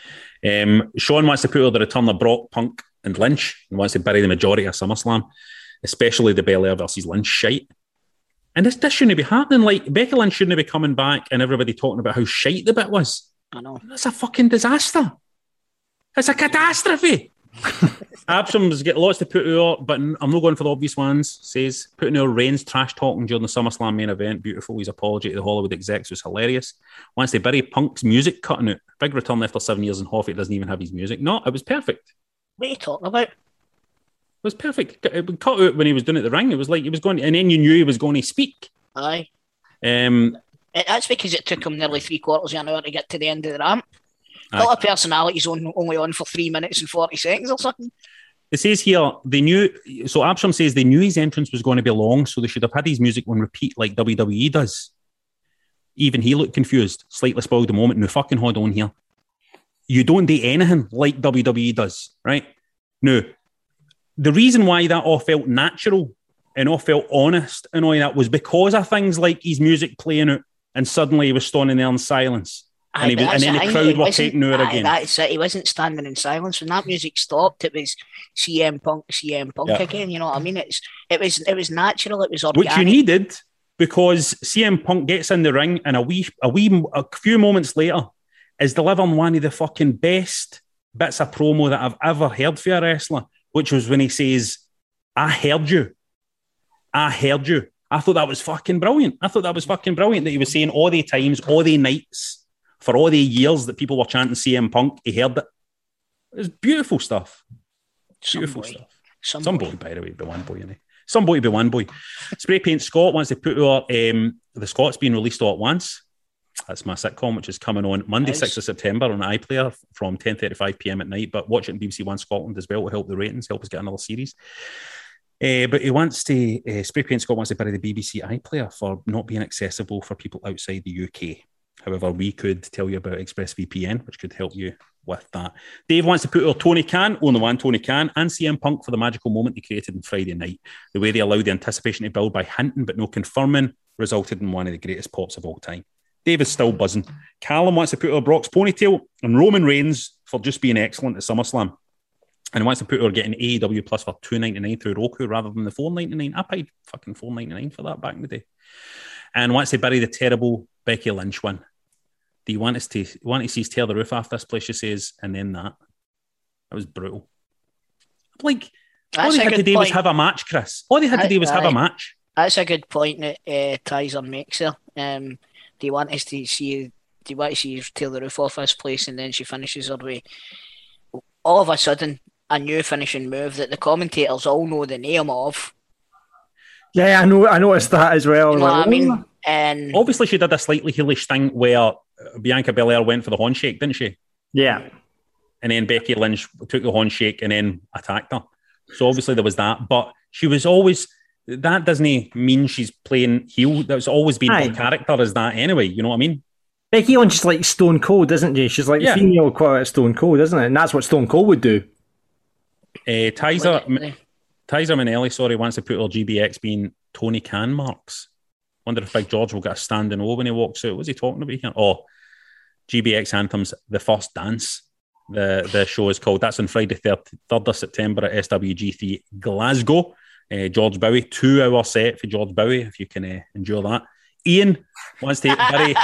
Speaker 4: Sean wants to put over the return of Brock, Punk and Lynch, and wants to bury the majority of SummerSlam, especially the Belair versus Lynch shite. And this shouldn't be happening. Like, Becky Lynch shouldn't be coming back and everybody talking about how shite the bit was.
Speaker 5: I know.
Speaker 4: It's a fucking disaster. It's a catastrophe. Absom's got lots to put out, but I'm not going for the obvious ones. Says, putting out Reigns trash talking during the SummerSlam main event. Beautiful. His apology to the Hollywood execs was hilarious. Wants to bury Punk's music cutting out. Big return after 7 years and half. It doesn't even have his music. No, it was perfect.
Speaker 5: What are you talking about?
Speaker 4: It was perfect. It cut out when he was doing it at the ring. It was like he was going, and then you knew he was going to speak.
Speaker 5: Aye. That's because it took him nearly 3/4 of an hour to get to the end of the ramp. A lot of personalities only on for 3 minutes and 40 seconds or something.
Speaker 4: It says here, they knew, so Absham says they knew his entrance was going to be long, so they should have had his music on repeat like WWE does. Even he looked confused, slightly spoiled the moment. No, fucking hold on here. You don't do anything like WWE does, right? No. The reason why that all felt natural and all felt honest and all that was because of things like his music playing out and suddenly he was standing there in silence. And, and then the crowd were taking over again.
Speaker 5: That's it. He wasn't standing in silence. When that music stopped, it was CM Punk again. You know what I mean? It was natural. It was organic.
Speaker 4: Which you needed, because CM Punk gets in the ring and a few moments later is delivering one of the fucking best bits of promo that I've ever heard for a wrestler, which was when he says, "I heard you. I heard you." I thought that was fucking brilliant. That he was saying all the times, all the nights, for all the years that people were chanting CM Punk, he heard it. It was beautiful stuff. Beautiful stuff. Some boy, by the way, be one boy, innit? Some boy be one boy. Spray Paint Scott wants to put out the Scots being released all at once. That's my sitcom, which is coming on Monday, 6th of September on iPlayer from 10:35 p.m. at night. But watch it on BBC One Scotland as well to help the ratings, help us get another series. But he wants to, Spray Paint Scott wants to bury the BBC iPlayer for not being accessible for people outside the UK. However, we could tell you about ExpressVPN, which could help you with that. Dave wants to put our Tony Khan, only one Tony Khan, and CM Punk for the magical moment they created on Friday night. The way they allowed the anticipation to build by hinting but no confirming resulted in one of the greatest pops of all time. Dave is still buzzing. Callum wants to put our Brock's ponytail and Roman Reigns for just being excellent at SummerSlam. And wants to put her getting AEW Plus for $2.99 through Roku rather than the $4.99. I paid fucking $4.99 for that back in the day. And wants to bury the terrible Becky Lynch one. Do you want to see us tear the roof off this place, she says, and then that. That was brutal. Like, all they had to do was have a match, Chris. All they had to do was have a match.
Speaker 5: That's a good point that Tizer makes there. Do you want to see her tear the roof off this place, and then she finishes her way? All of a sudden, a new finishing move that the commentators all know the name of.
Speaker 6: Yeah, I know. I noticed that as well.
Speaker 5: You know what I mean? And
Speaker 4: obviously, she did a slightly heelish thing where Bianca Belair went for the handshake, didn't she?
Speaker 6: Yeah.
Speaker 4: And then Becky Lynch took the handshake and then attacked her. So obviously there was that, but she was always. That doesn't mean she's playing heel. That's always been her character as that anyway. You know what I mean?
Speaker 6: Becky Lynch is like Stone Cold, isn't she? She's like the female equivalent of Stone Cold, isn't it? And that's what Stone Cold would do.
Speaker 4: Tizer Manelli, wants to put her GBX being Tony Khan marks. Wonder if Big George will get a standing O when he walks out. What's he talking about here? Oh, GBX Anthems, The First Dance. The show is called. That's on Friday, 3rd of September at SWG3 Glasgow. George Bowie, 2-hour set for George Bowie, if you can endure that. Ian wants to bury...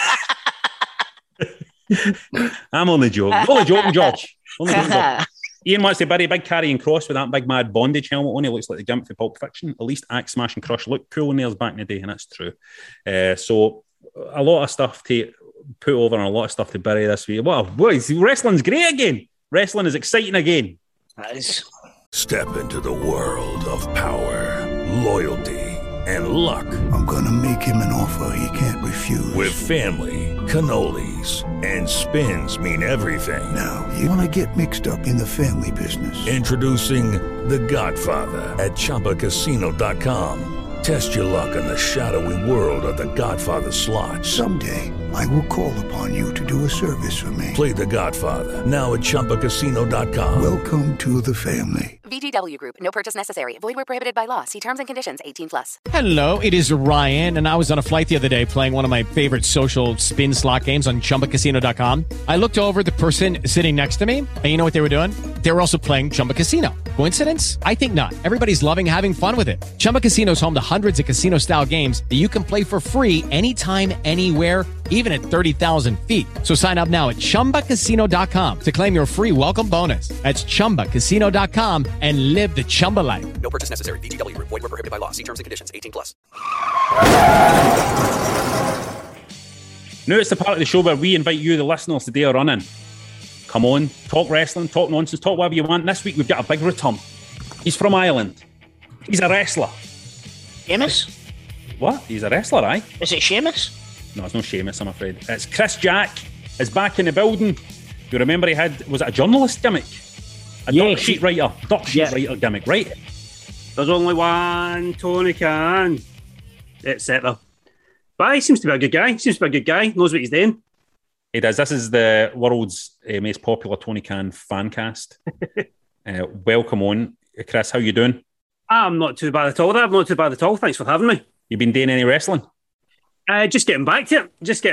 Speaker 4: I'm only joking. Only joking, George. Ian wants to bury Big Karrion Kross with that big mad bondage helmet on. He looks like the gimp for Pulp Fiction. At least Axe Smash and Crush looked cool in theirs back in the day, and that's true. So a lot of stuff to put over and a lot of stuff to bury this week. Wrestling's great again. Wrestling is exciting again.
Speaker 5: That is.
Speaker 8: Step into the world of power, loyalty, and luck.
Speaker 9: I'm gonna make him an offer he can't refuse.
Speaker 8: With family, cannolis, and spins mean everything.
Speaker 9: Now, you wanna get mixed up in the family business.
Speaker 8: Introducing The Godfather at ChumbaCasino.com. Test your luck in the shadowy world of The Godfather slot.
Speaker 9: Someday, I will call upon you to do a service for me.
Speaker 8: Play The Godfather, now at ChumbaCasino.com.
Speaker 9: Welcome to the family.
Speaker 10: VGW Group. No purchase necessary. Void where prohibited by law. See terms and conditions. 18+.
Speaker 11: Hello, it is Ryan, and I was on a flight the other day playing one of my favorite social spin slot games on ChumbaCasino.com. I looked over at the person sitting next to me, and you know what they were doing? They were also playing Chumba Casino. Coincidence? I think not. Everybody's loving having fun with it. Chumba Casino is home to hundreds of casino-style games that you can play for free anytime, anywhere, even at 30,000 feet. So sign up now at ChumbaCasino.com to claim your free welcome bonus. That's ChumbaCasino.com and live the Chumba life.
Speaker 12: No purchase necessary. VGW Group. Void where prohibited by law. See terms and conditions. 18+.
Speaker 4: Now it's the part of the show where we invite you, the listeners, to do a run-in. Come on, talk wrestling, talk nonsense, talk whatever you want. This week we've got a big return. He's from Ireland. He's a wrestler.
Speaker 5: Sheamus?
Speaker 4: What? He's a wrestler, aye?
Speaker 5: Is it Sheamus?
Speaker 4: No, it's not Sheamus, I'm afraid. It's Chris Jack is back in the building. You remember he had, was it a journalist gimmick? Dirt sheet writer gimmick, right?
Speaker 13: There's only one Tony Khan, etc. But he seems to be a good guy. Knows what he's doing.
Speaker 4: He does. This is the world's most popular Tony Khan fan cast. Welcome on. Chris, how you doing?
Speaker 13: I'm not too bad at all. Thanks for having me.
Speaker 4: You been doing any wrestling?
Speaker 13: Just getting back to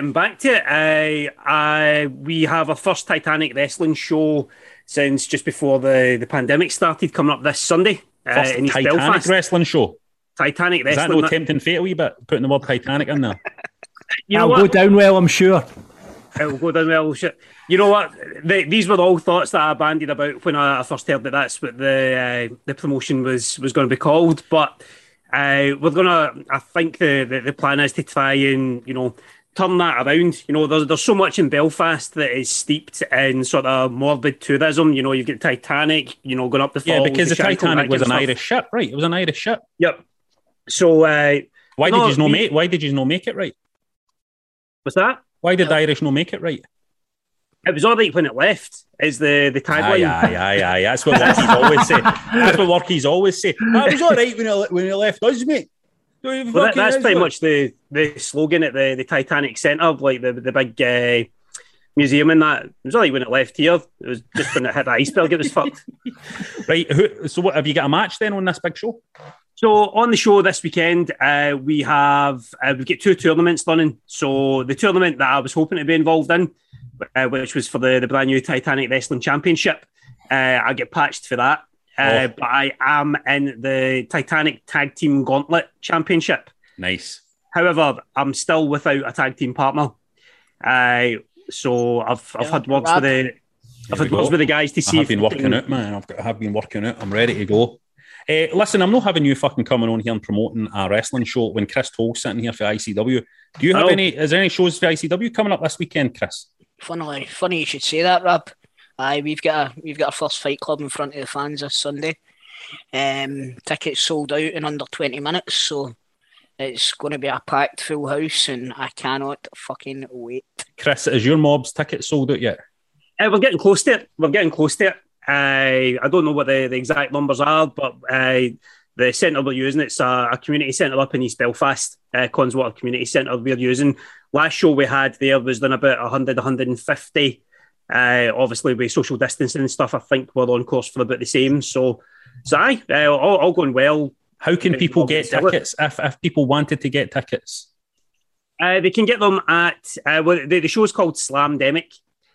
Speaker 13: it. We have our first Titanic wrestling show since just before the pandemic started, coming up this Sunday.
Speaker 4: First
Speaker 13: in East
Speaker 4: Titanic
Speaker 13: Belfast.
Speaker 4: wrestling show.
Speaker 13: Titanic
Speaker 4: Is
Speaker 13: wrestling.
Speaker 4: that no tempting fate a wee bit? Putting the word Titanic in there.
Speaker 13: You know
Speaker 6: It'll go
Speaker 13: what?
Speaker 6: down well, I'm sure.
Speaker 13: It will go down well. Shit. You know what? These were all thoughts that I bandied about when I first heard that that's what the promotion was going to be called. But we're gonna. I think the plan is to try and turn that around. There's so much in Belfast that is steeped in sort of morbid tourism. You've got Titanic. Going up the falls.
Speaker 4: Yeah, because the
Speaker 13: Shankill,
Speaker 4: Titanic
Speaker 13: that
Speaker 4: was an
Speaker 13: kind of
Speaker 4: Irish ship, right? It was an Irish ship.
Speaker 13: Yep. So why
Speaker 4: did you not make it right?
Speaker 13: What's that?
Speaker 4: Why did the Irish not make it right?
Speaker 13: It was all right when it left, is the tagline.
Speaker 4: Aye. That's what Workies always say. That's what Workies always say. It was all right when it left us, mate.
Speaker 13: Well, that's pretty much the slogan at the Titanic Centre, like the big museum and that. It was all right when it left here. It was just when it hit the iceberg, it was fucked.
Speaker 4: Right, so what, have you got a match then on this big show?
Speaker 13: So on the show this weekend, we've got 2 tournaments running. So the tournament that I was hoping to be involved in, which was for the brand new Titanic Wrestling Championship, I get patched for that. But I am in the Titanic Tag Team Gauntlet Championship.
Speaker 4: Nice.
Speaker 13: However, I'm still without a tag team partner. So I've had words with the guys to see.
Speaker 4: I've been working out, man. I've been working out. I'm ready to go. Listen, I'm not having you fucking coming on here and promoting a wrestling show when Chris Toll's sitting here for ICW. Do you have is there any shows for ICW coming up this weekend, Chris?
Speaker 5: Funny you should say that, Rob. Aye, we've got our first Fight Club in front of the fans this Sunday. Tickets sold out in under 20 minutes, so it's going to be a packed full house, and I cannot fucking wait.
Speaker 4: Chris, is your mob's ticket sold out yet?
Speaker 13: We're getting close to it. I don't know what the exact numbers are, but the centre we're using, it's a community centre up in East Belfast, Conswater Community Centre we're using. Last show we had there was done about 100, 150. Obviously with social distancing and stuff, I think we're on course for about the same. So aye, all going well.
Speaker 4: How can people get tickets if people wanted to get tickets?
Speaker 13: They can get them at the show's called Slamdemic.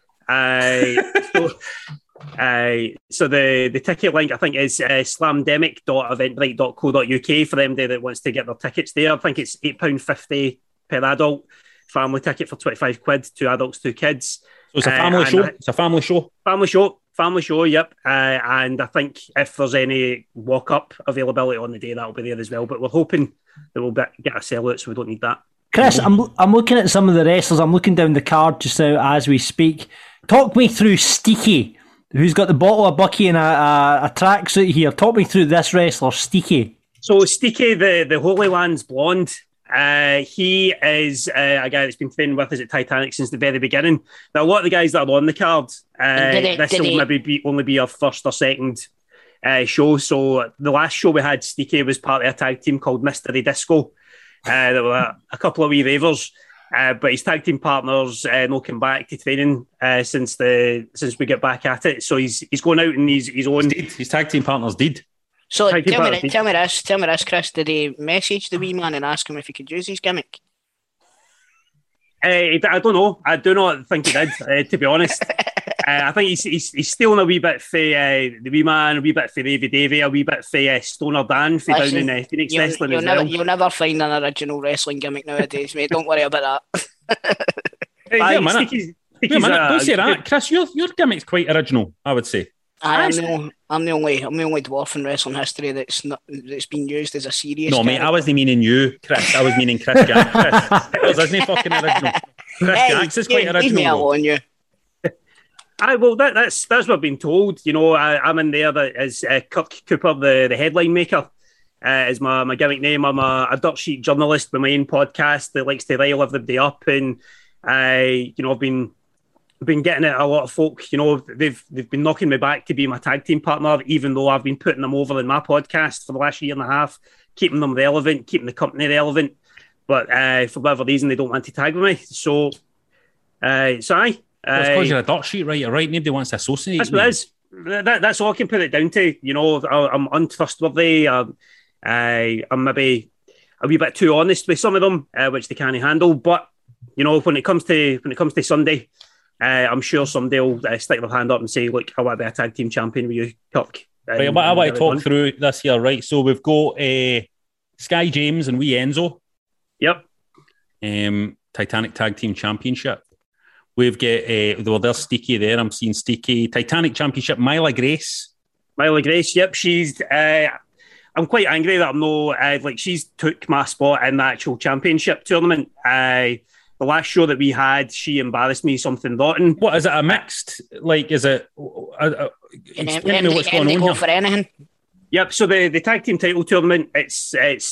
Speaker 13: So the ticket link I think is slamdemic.eventbrite.co.uk for them that wants to get their tickets there. I think it's £8.50 per adult, family ticket for £25, 2 adults, 2 kids.
Speaker 4: So it's a family show. It's a family show.
Speaker 13: Family show. Yep. And I think if there's any walk-up availability on the day, that'll be there as well. But we're hoping that we'll get a sellout, so we don't need that.
Speaker 6: Chris, I'm looking at some of the wrestlers. I'm looking down the card just now as we speak. Talk me through Steaky, who's got the bottle of Bucky and a tracksuit here. Talk me through this wrestler, Steaky.
Speaker 13: So Steaky, the Holy Land's blonde. He is a guy that's been training with us at Titanic since the very beginning. Now, a lot of the guys that are on the card, this will maybe only be our first or second show. So the last show we had, Steaky was part of a tag team called Mystery Disco. There were a couple of wee ravers, but his tag team partners no come back to training since we get back at it. So he's going out and he's on.
Speaker 4: His tag team partners did.
Speaker 5: So tell me this, Chris. Did he message the wee man and ask him if he could use his gimmick?
Speaker 13: I don't know. I do not think he did, to be honest. I think he's stealing a wee bit for the wee man, a wee bit for Davey Davey, a wee bit for Stoner Dan for down in Phoenix Wrestling as well.
Speaker 5: You'll never find an original wrestling gimmick nowadays, mate. Don't worry about that.
Speaker 4: Wait a minute. Don't say that. Chris, your gimmick's quite original, I would say.
Speaker 5: I'm the only dwarf in wrestling history that's been used as a serious.
Speaker 4: No, mate, I wasn't meaning you, Chris. I was meaning Chris Gax. Chris, isn't he fucking original? Chris Gax is quite original.
Speaker 5: Leave me alone, you.
Speaker 13: Well, that's what I've been told. I'm in there as Kirk Cooper, the headline maker, is my gimmick name. I'm a dirt sheet journalist with my own podcast that likes to rile everybody up, and I've been getting it. A lot of folk, they've been knocking me back to be my tag team partner, even though I've been putting them over in my podcast for the last year and a half, keeping them relevant, keeping the company relevant. But for whatever reason, they don't want to tag with me. So it's because you're a dirt sheet, right? You're right. Nobody wants to associate. That's what it is. That's all I can put it down to. I'm untrustworthy. I'm a wee bit too honest with some of them, which they can't handle. But when it comes to Sunday, I'm sure somebody will stick their hand up and say, "Look, I want to be a tag team champion with you, Kirk."
Speaker 4: Right, I want to talk through this here, right? So we've got Sky James and wee Enzo.
Speaker 13: Yep.
Speaker 4: Titanic Tag Team Championship. We've got there's Steaky there. I'm seeing Steaky. Titanic Championship. Myla Grace.
Speaker 13: Yep. She's. I'm quite angry that I'm no she's took my spot in the actual championship tournament. The last show that we had, she embarrassed me something rotten.
Speaker 4: What is it? A mixed? Is it? Explain to me what's going on here.
Speaker 5: For anything.
Speaker 13: Yep. So the tag team title tournament, it's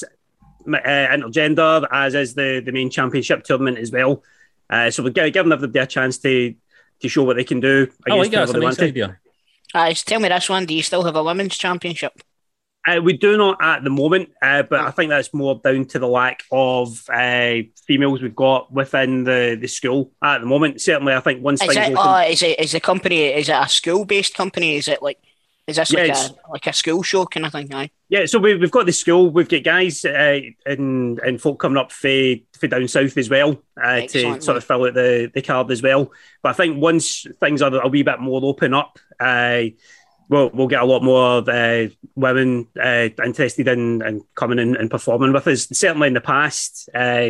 Speaker 13: intergender, as is the main championship tournament as well. So we're giving everybody a chance to show what they can do.
Speaker 4: I like that. That's a nice idea.
Speaker 5: Tell me this one. Do you still have a women's championship?
Speaker 13: We do not at the moment, but I think that's more down to the lack of females we've got within the school at the moment. Certainly, I think once
Speaker 5: is the company, is it a school-based company? Is it is this like a school show kind of thing? Aye.
Speaker 13: Yeah, so we've got the school, we've got guys and folk coming up for down south as well to sort of fill out the card as well. But I think once things are a wee bit more open up, we'll get a lot more women interested in coming in and performing with us. Certainly in the past,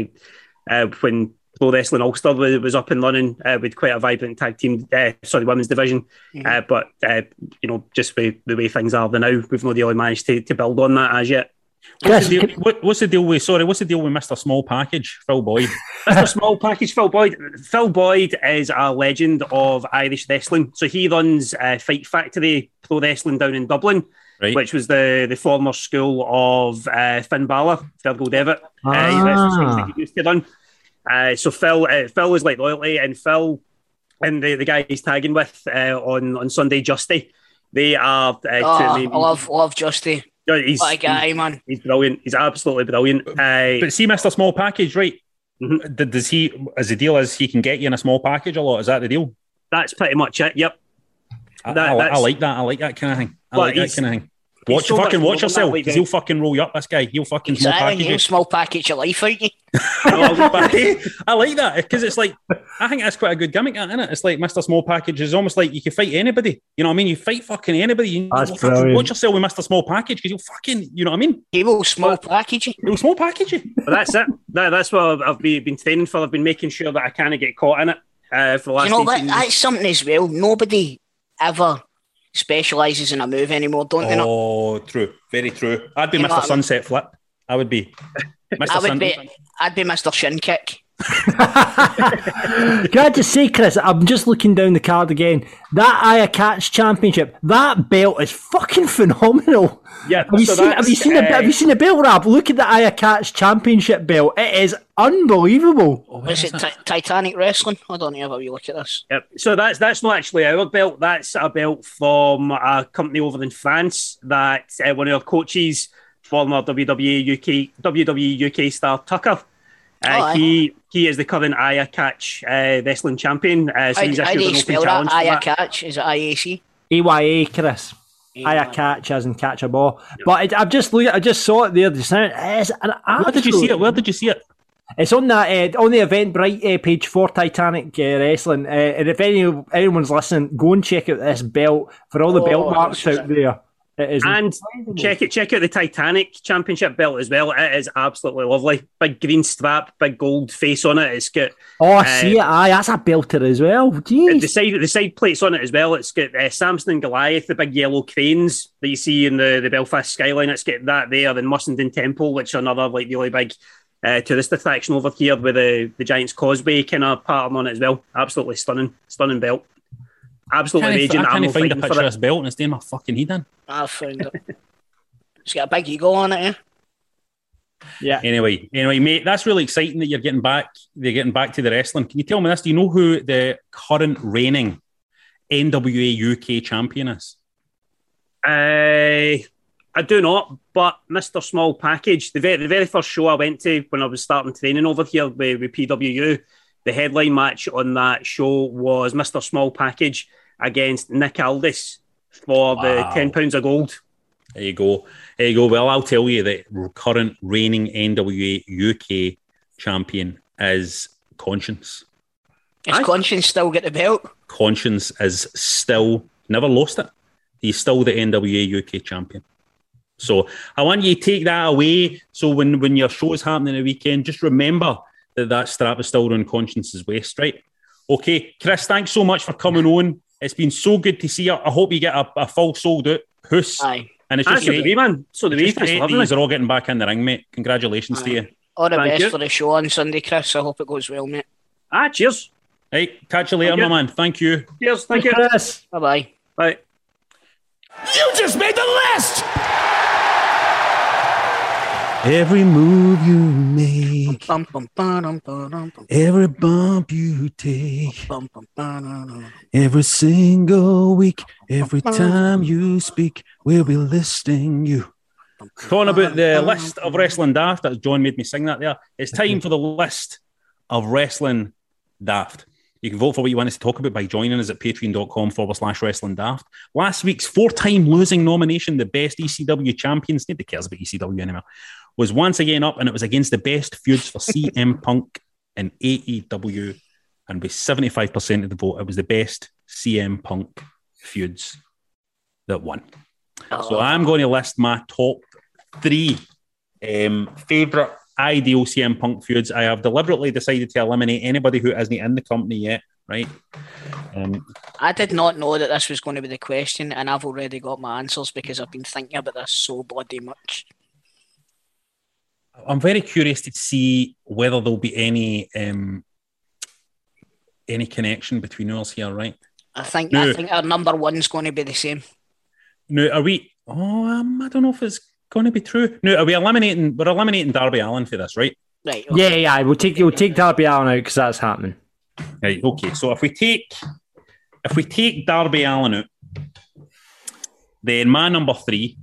Speaker 13: when Pro Wrestling Ulster was up and running with quite a vibrant tag team, women's division.
Speaker 5: Mm-hmm.
Speaker 13: But just the way things are now, we've not really managed to build on that as yet.
Speaker 4: What's the deal with Mr. Small Package, Phil Boyd?
Speaker 13: Mr. Small Package, Phil Boyd. Phil Boyd is a legend of Irish wrestling. So he runs Fight Factory Pro Wrestling down in Dublin, right, which was the former school of Finn Balor, Fergal Devitt. That's the things that he used to run. So Phil is like loyalty, and Phil and the guy he's tagging with on Sunday, Justy, they are
Speaker 5: I love Justy.
Speaker 13: He's
Speaker 5: what a guy, man.
Speaker 13: He's brilliant. He's absolutely brilliant.
Speaker 4: But see, Mr. Small Package, right? Mm-hmm. Does he? As the deal is, he can get you in a small package a lot. Is that the deal?
Speaker 13: That's pretty much it. Yep.
Speaker 4: I like that. I like that kind of thing. Watch yourself, because he'll fucking roll you up. This guy, he'll fucking small package.
Speaker 5: He'll small package your life out you.
Speaker 4: I like that because it's like, I think that's quite a good gimmick, isn't it? It's like Mr. Small Package is almost like you can fight anybody. You know what I mean? You fight fucking anybody. Watch yourself with Mr. Small Package because you'll fucking, you know what I mean?
Speaker 5: He will small package you.
Speaker 4: He'll small package you.
Speaker 13: But that's it. That's what I've been training for. I've been making sure that I can't get caught in it for the last 18 years.
Speaker 5: That's something as well. Nobody ever specialises in a move anymore, don't they?
Speaker 4: Oh, true. Very true. I'd be Mr. Sunset Flip. I would be.
Speaker 5: I'd be Mr. Shin Kick.
Speaker 6: Can I just say, Chris, I'm just looking down the card again. That Aya Catch Championship, that belt is fucking phenomenal.
Speaker 13: Yeah,
Speaker 6: have you seen the belt, Rab? Look at the Aya Catch Championship belt. It is unbelievable.
Speaker 5: Is it Titanic Wrestling? I don't know how you look at this.
Speaker 13: Yep. So that's not actually our belt. That's a belt from a company over in France that one of our coaches, former WWE UK star Tucker. He is the current Aya Catch wrestling champion. So he's
Speaker 5: how do you spell that? Aya Catch? Is it IAC?
Speaker 6: AYA, Chris. Aya Catch as in catch a ball. But I just saw it there just now.
Speaker 4: Where did you see it?
Speaker 6: It's on that on the Eventbrite page for Titanic Wrestling. And if anyone's listening, go and check out this belt for all the belt marks out there. It is incredible.
Speaker 13: check out the Titanic Championship belt as well. It is absolutely lovely. Big green strap, big gold face on it. It's got
Speaker 6: I see it. Aye, that's a belter as well. Jeez.
Speaker 13: The side plates on it as well. It's got Samson and Goliath, the big yellow cranes that you see in the Belfast skyline. It's got that there, and Mussenden Temple, which is another like really big tourist attraction over here with the Giant's Causeway kind of pattern on it as well. Absolutely stunning belt. Absolutely raging.
Speaker 4: I can't find a picture of this belt and it's doing my fucking head in.
Speaker 5: I found it. It's got a big ego on it,
Speaker 6: yeah.
Speaker 4: Anyway, mate, that's really exciting that you're getting back. They're getting back to the wrestling. Can you tell me this? Do you know who the current reigning NWA UK champion is?
Speaker 13: I do not, but Mr. Small Package, the very first show I went to when I was starting training over here with PWU, the headline match on that show was Mr. Small Package against Nick Aldis for the £10 of gold.
Speaker 4: There you go. There you go. Well, I'll tell you that current reigning NWA UK champion is Conscience.
Speaker 5: Is Conscience still get the belt?
Speaker 4: Conscience is still, never lost it. He's still the NWA UK champion. So I want you to take that away. So when your show is happening the weekend, just remember that strap is still around Conscience's waist, right? Okay, Chris, thanks so much for coming on. It's been so good to see you. I hope you get a full sold out house.
Speaker 5: Aye.
Speaker 4: And it's just great,
Speaker 13: man. So the
Speaker 4: great these are all getting back in the ring, mate. Congratulations to you.
Speaker 5: All the best for the show on Sunday, Chris. I hope it goes well, mate.
Speaker 13: Cheers.
Speaker 4: Right, catch you later, my man. Thank you.
Speaker 13: Cheers. Thank you,
Speaker 6: Chris.
Speaker 5: Bye-bye.
Speaker 13: Bye.
Speaker 2: You just made the list!
Speaker 14: Every move you make, every bump you take, every single week, every time you speak, we'll be listing you.
Speaker 4: Talking about the list of Wrestling Daft, that John made me sing that there. It's time for the list of Wrestling Daft. You can vote for what you want us to talk about by joining us at patreon.com/Wrestling Daft. Last week's 4-time losing nomination, the best ECW champions, nobody cares about ECW anymore, was once again up, and it was against the best feuds for CM Punk and AEW. And with 75% of the vote, it was the best CM Punk feuds that won. So I'm going to list my top 3 favourite ideal CM Punk feuds. I have deliberately decided to eliminate anybody who isn't in the company yet, right?
Speaker 5: I did not know that this was going to be the question, and I've already got my answers because I've been thinking about this so bloody much.
Speaker 4: I'm very curious to see whether there'll be any connection between us here, right?
Speaker 5: I think our number one's going to be the same.
Speaker 4: No, are we? I don't know if it's going to be true. No, are we eliminating? We're eliminating Darby Allin for this, right?
Speaker 5: Right. Okay.
Speaker 6: Yeah. We'll take Darby Allin out because that's happening.
Speaker 4: Right. Okay. So if we take Darby Allin out, then my number 3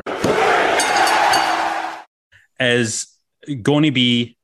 Speaker 4: is going to be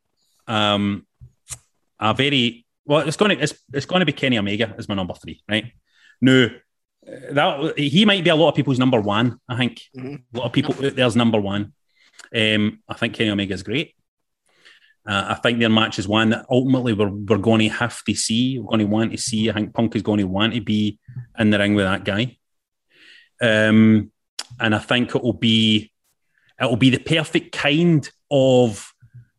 Speaker 4: it's going to be Kenny Omega as my number 3, right? No, that he might be a lot of people's number 1. I think a lot of people out there's number 1. I think Kenny Omega is great. I think their match is one that ultimately we're going to have to see. We're going to want to see. I think Punk is going to want to be in the ring with that guy, and I think it'll be the perfect kind of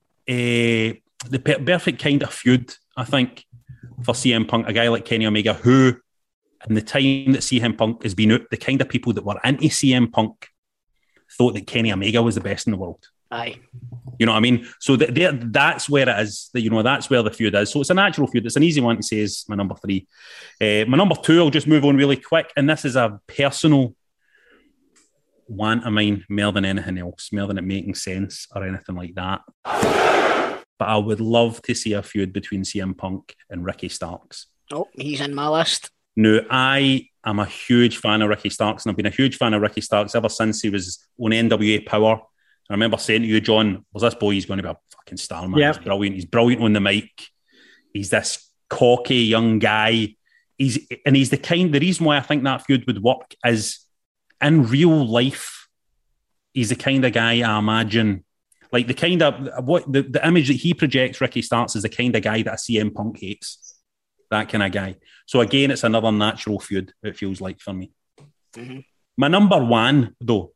Speaker 4: perfect kind of feud. I think for CM Punk, a guy like Kenny Omega, who in the time that CM Punk has been out, the kind of people that were into CM Punk thought that Kenny Omega was the best in the world.
Speaker 5: Aye.
Speaker 4: You know what I mean? So that's where it is. That's where the feud is. So it's a natural feud. It's an easy one to say is my number 3. My number 2, I'll just move on really quick. And this is a personal want of mine more than anything else, more than it making sense or anything like that. But I would love to see a feud between CM Punk and Ricky Starks.
Speaker 5: Oh, he's in my list.
Speaker 4: No, I am a huge fan of Ricky Starks, and I've been a huge fan of Ricky Starks ever since he was on NWA Power. I remember saying to you, John, well, this boy, he's going to be a fucking star, man. Yep. He's brilliant. He's brilliant on the mic. He's this cocky young guy. The reason why I think that feud would work is in real life, he's the kind of guy I imagine, like the kind of, the image that he projects Ricky Starks is the kind of guy that a CM Punk hates. That kind of guy. So again, it's another natural feud, it feels like for me. Mm-hmm. My number 1, though,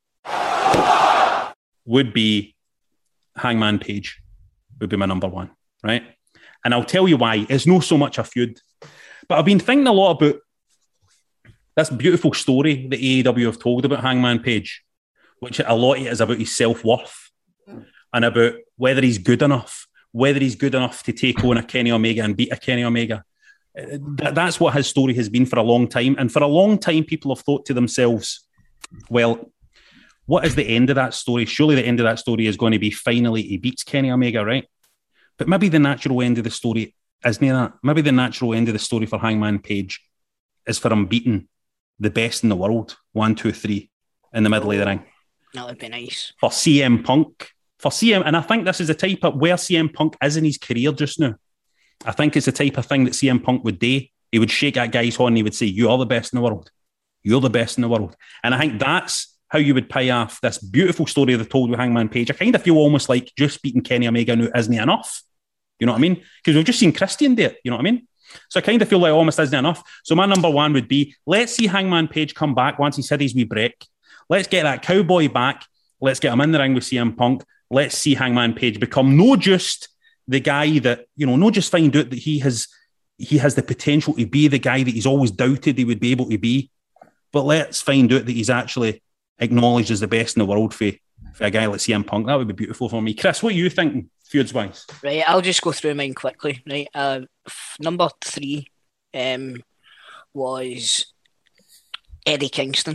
Speaker 4: would be Hangman Page, would be my number 1, right? And I'll tell you why. It's not so much a feud, but I've been thinking a lot about this beautiful story that AEW have told about Hangman Page, which a lot of it is about his self-worth and about whether he's good enough to take on a Kenny Omega and beat a Kenny Omega. That's what his story has been for a long time. And for a long time, people have thought to themselves, well, what is the end of that story? Surely the end of that story is going to be finally he beats Kenny Omega, right? But maybe the natural end of the story isn't that. Maybe the natural end of the story for Hangman Page is for him beating the best in the world, 1, 2, 3, in the middle of the ring.
Speaker 5: That would be nice.
Speaker 4: For CM Punk. And I think this is the type of where CM Punk is in his career just now. I think it's the type of thing that CM Punk would do. He would shake that guy's horn and he would say, you are the best in the world. You're the best in the world. And I think that's how you would pay off this beautiful story they've told with Hangman Page, I kind of feel almost like just beating Kenny Omega now isn't enough. You know what I mean? Because we've just seen Christian do it. You know what I mean? So I kind of feel like almost isn't enough. So my number one would be, let's see Hangman Page come back once he's had his wee break. Let's get that cowboy back. Let's get him in the ring with CM Punk. Let's see Hangman Page become not just the guy that, not just find out that he has the potential to be the guy that he's always doubted he would be able to be, but let's find out that he's actually acknowledged as the best in the world for a guy like CM Punk. That would be beautiful for me. Chris, what are you thinking, feuds-wise?
Speaker 5: Right, I'll just go through mine quickly. Right, number 3 was Eddie Kingston.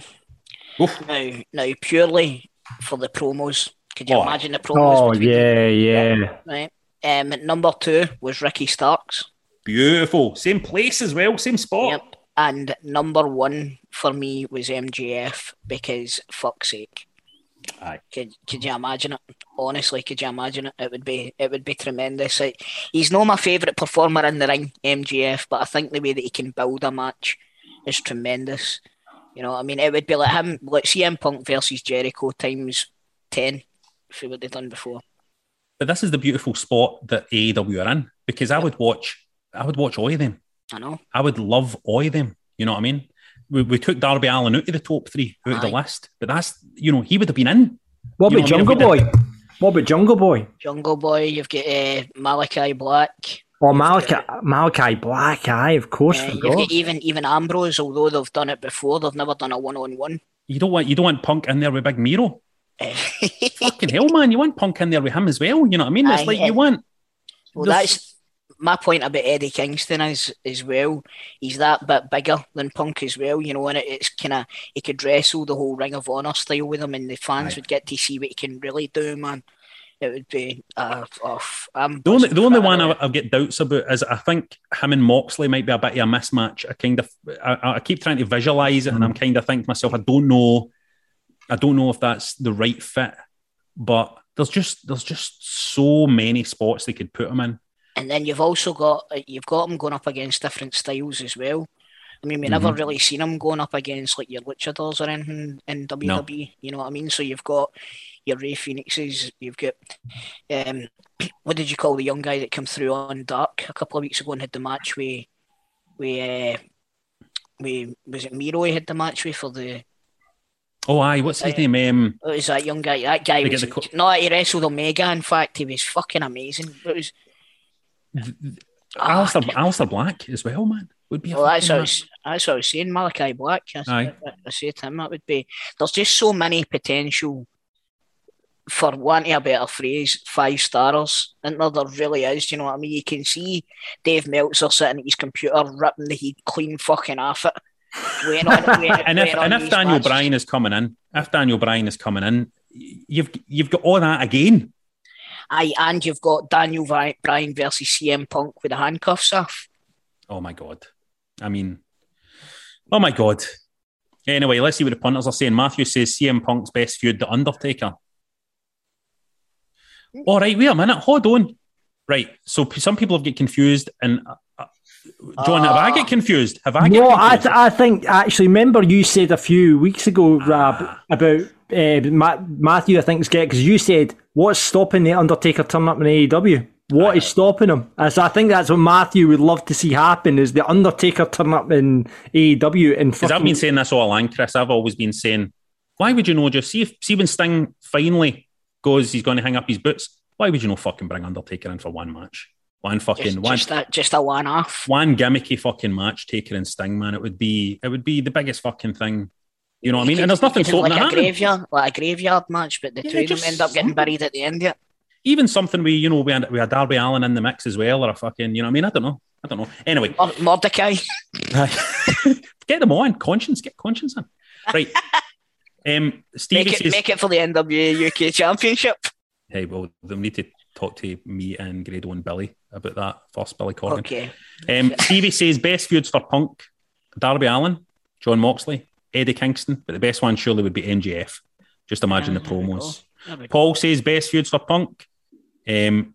Speaker 5: Now, purely for the promos. Could you imagine the promos?
Speaker 6: Oh, yeah.
Speaker 5: Right. Number 2 was Ricky Starks.
Speaker 4: Beautiful. Same place as well, same spot.
Speaker 5: Yep. And number 1 for me was MJF, because fuck's sake.
Speaker 4: Aye.
Speaker 5: Could you imagine it? Honestly, could you imagine it? It would be tremendous. He's not my favourite performer in the ring, MJF, but I think the way that he can build a match is tremendous. You know what I mean? It would be like him, like CM Punk versus Jericho times 10 for what they've done before.
Speaker 4: But this is the beautiful spot that AEW are in, because I would watch all of them.
Speaker 5: I know.
Speaker 4: I would love all of them. You know what I mean? We took Darby Allin out of the top 3 out of the list, but that's, he would have been in.
Speaker 6: What about Jungle Boy? What about Jungle Boy?
Speaker 5: Jungle Boy, you've got Malachi Black.
Speaker 6: Oh, Malachi Black, aye, of course.
Speaker 5: You've got even Ambrose, although they've done it before, they've never done a one-on-one.
Speaker 4: You don't want Punk in there with Big Miro. Fucking hell, man! You want Punk in there with him as well. You know what I mean? It's like you want.
Speaker 5: Well, that's my point about Eddie Kingston is as well. He's that bit bigger than Punk as well, and it's kind of, he could wrestle the whole Ring of Honor style with him, and the fans would get to see what he can really do, man. It would be
Speaker 4: the only one I'll get doubts about is I think him and Moxley might be a bit of a mismatch. I keep trying to visualize it, and I'm kind of thinking to myself, I don't know if that's the right fit, but there's just so many spots they could put him in.
Speaker 5: And then you've also got him going up against different styles as well. I mean, we never really seen him going up against like your luchadors or anything in WWE. No. You know what I mean? So you've got your Rey Fenixes. You've got what did you call the young guy that came through on Dark a couple of weeks ago and had the match with was it Miro? He had the match with for the.
Speaker 4: Oh, aye, what's his name?
Speaker 5: It was that young guy. That guy was he wrestled Omega. In fact, he was fucking amazing. It was.
Speaker 4: Alistair Black as well, man. Would be.
Speaker 5: That's what I was saying. Malachi Black. I say to him, that would be. There's just so many potential, for want of a better phrase, 5-stars. And there really is. You know what I mean? You can see Dave Meltzer sitting at his computer ripping the heat clean fucking off it.
Speaker 4: If Daniel Bryan is coming in, you've got all that again.
Speaker 5: Aye, and you've got Daniel Bryan versus CM Punk with the handcuffs off.
Speaker 4: Oh my God. I mean, oh my God. Anyway, let's see what the punters are saying. Matthew says CM Punk's best feud, The Undertaker. All right, wait a minute. Hold on. Right, so some people have get confused, and John, have I get confused?
Speaker 6: I think, actually, remember you said a few weeks ago, Rab, about Matthew, I think, is getting, because you said, what's stopping the Undertaker turning up in AEW? What is stopping him? So I think that's what Matthew would love to see happen, is the Undertaker turn up in AEW.
Speaker 4: Because I've been saying this all along, Chris. I've always been saying, why would you just see when Sting finally goes, he's going to hang up his boots, why would you fucking bring Undertaker in for one match?
Speaker 5: Just a one-off.
Speaker 4: One gimmicky fucking match, Taker and Sting, man. It would be the biggest fucking thing. You know what I mean? And there's nothing stopping
Speaker 5: like a graveyard match, but the two of them end up getting buried at the end of it.
Speaker 4: Even something we had Darby Allin in the mix as well, or a fucking, you know what I mean? I don't know. Anyway.
Speaker 5: Mordecai.
Speaker 4: Get them on. Get Conscience in. Right. Stevie says,
Speaker 5: make it for the NWA UK Championship.
Speaker 4: Hey, well, they'll need to talk to me and Grado and Billy about that first, Billy Corgan.
Speaker 5: Okay.
Speaker 4: Stevie says best feuds for Punk, Darby Allin, John Moxley, Eddie Kingston, but the best one surely would be MJF. Just imagine the promos. Paul says best feuds for Punk, Kenta.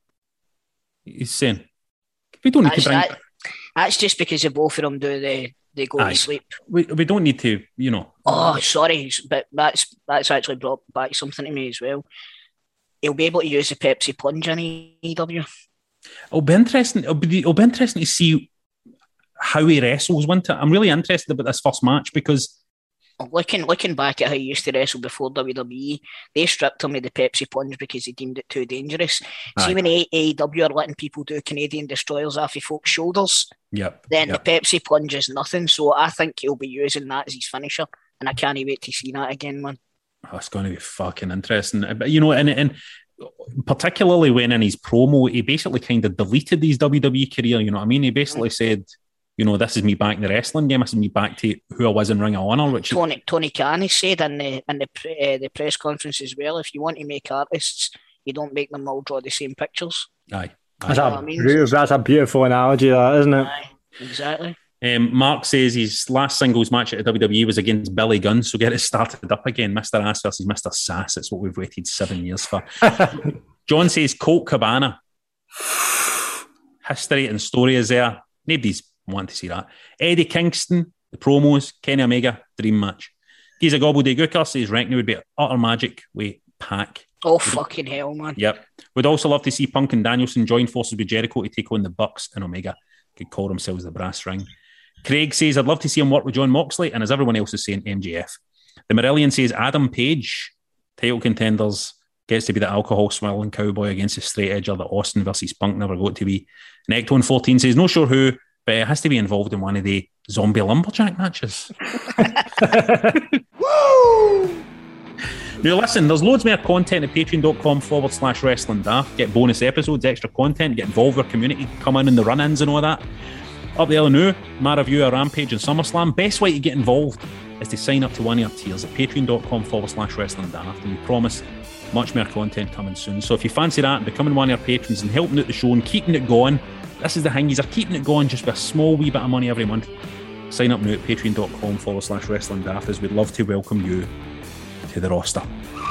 Speaker 4: He's saying we don't need to bring.
Speaker 5: That's just because they both of them do they go to sleep.
Speaker 4: We don't need to, you know.
Speaker 5: Oh, sorry, but that's actually brought back something to me as well. He'll be able to use the Pepsi plunge in AEW.
Speaker 4: It'll be interesting. It'll be interesting to see how he wrestles, won't it? I'm really interested about this first match because
Speaker 5: looking back at how he used to wrestle before WWE, they stripped him of the Pepsi plunge because they deemed it too dangerous. See, when AEW are letting people do Canadian destroyers off of folks' shoulders,
Speaker 4: the
Speaker 5: Pepsi plunge is nothing. So I think he'll be using that as his finisher, and I can't wait to see that again, man.
Speaker 4: Oh, it's going to be fucking interesting. But, you know, and particularly when in his promo, he basically kind of deleted his WWE career, you know what I mean? He basically said, you know, this is me back in the wrestling game. This is me back to who I was in Ring of Honor. Which
Speaker 5: Tony Khan has said in the press conference as well. If you want to make artists, you don't make them all draw the same pictures.
Speaker 4: Aye.
Speaker 6: That's a beautiful analogy, that, isn't it?
Speaker 5: Aye, exactly.
Speaker 4: Mark says his last singles match at WWE was against Billy Gunn, so get it started up again. Mr. Ass versus Mr. Sass. It's what we've waited 7 years for. John says Colt Cabana. History and story is there. Nobody's wanting to see that. Eddie Kingston, the promos, Kenny Omega, dream match. Giza Gobbledygooker says reckon it would be utter magic with Pac.
Speaker 5: Oh, fucking hell, man.
Speaker 4: Yep. Would also love to see Punk and Danielson join forces with Jericho to take on the Bucks and Omega. Could call themselves the Brass Ring. Craig says, I'd love to see him work with John Moxley, and as everyone else is saying, MJF. The Marillion says, Adam Page, title contenders, gets to be the alcohol-swirling cowboy against the straight edger that Austin versus Punk never got to be. And Ectone14 says, no sure who, but it has to be involved in one of the zombie lumberjack matches. Woo! Now listen, there's loads more content at patreon.com/wrestling daft. Get bonus episodes, extra content, get involved with our community, come in the run-ins and all that. Up there now, my review of Rampage and SummerSlam. Best way to get involved is to sign up to one of our tiers at patreon.com/wrestling daft, and we promise much more content coming soon. So if you fancy that and becoming one of our patrons and helping out the show and keeping it going, this is the thing, you're keeping it going just with a small wee bit of money every month. Sign up now at patreon.com/wrestling daft, as we'd love to welcome you to the roster.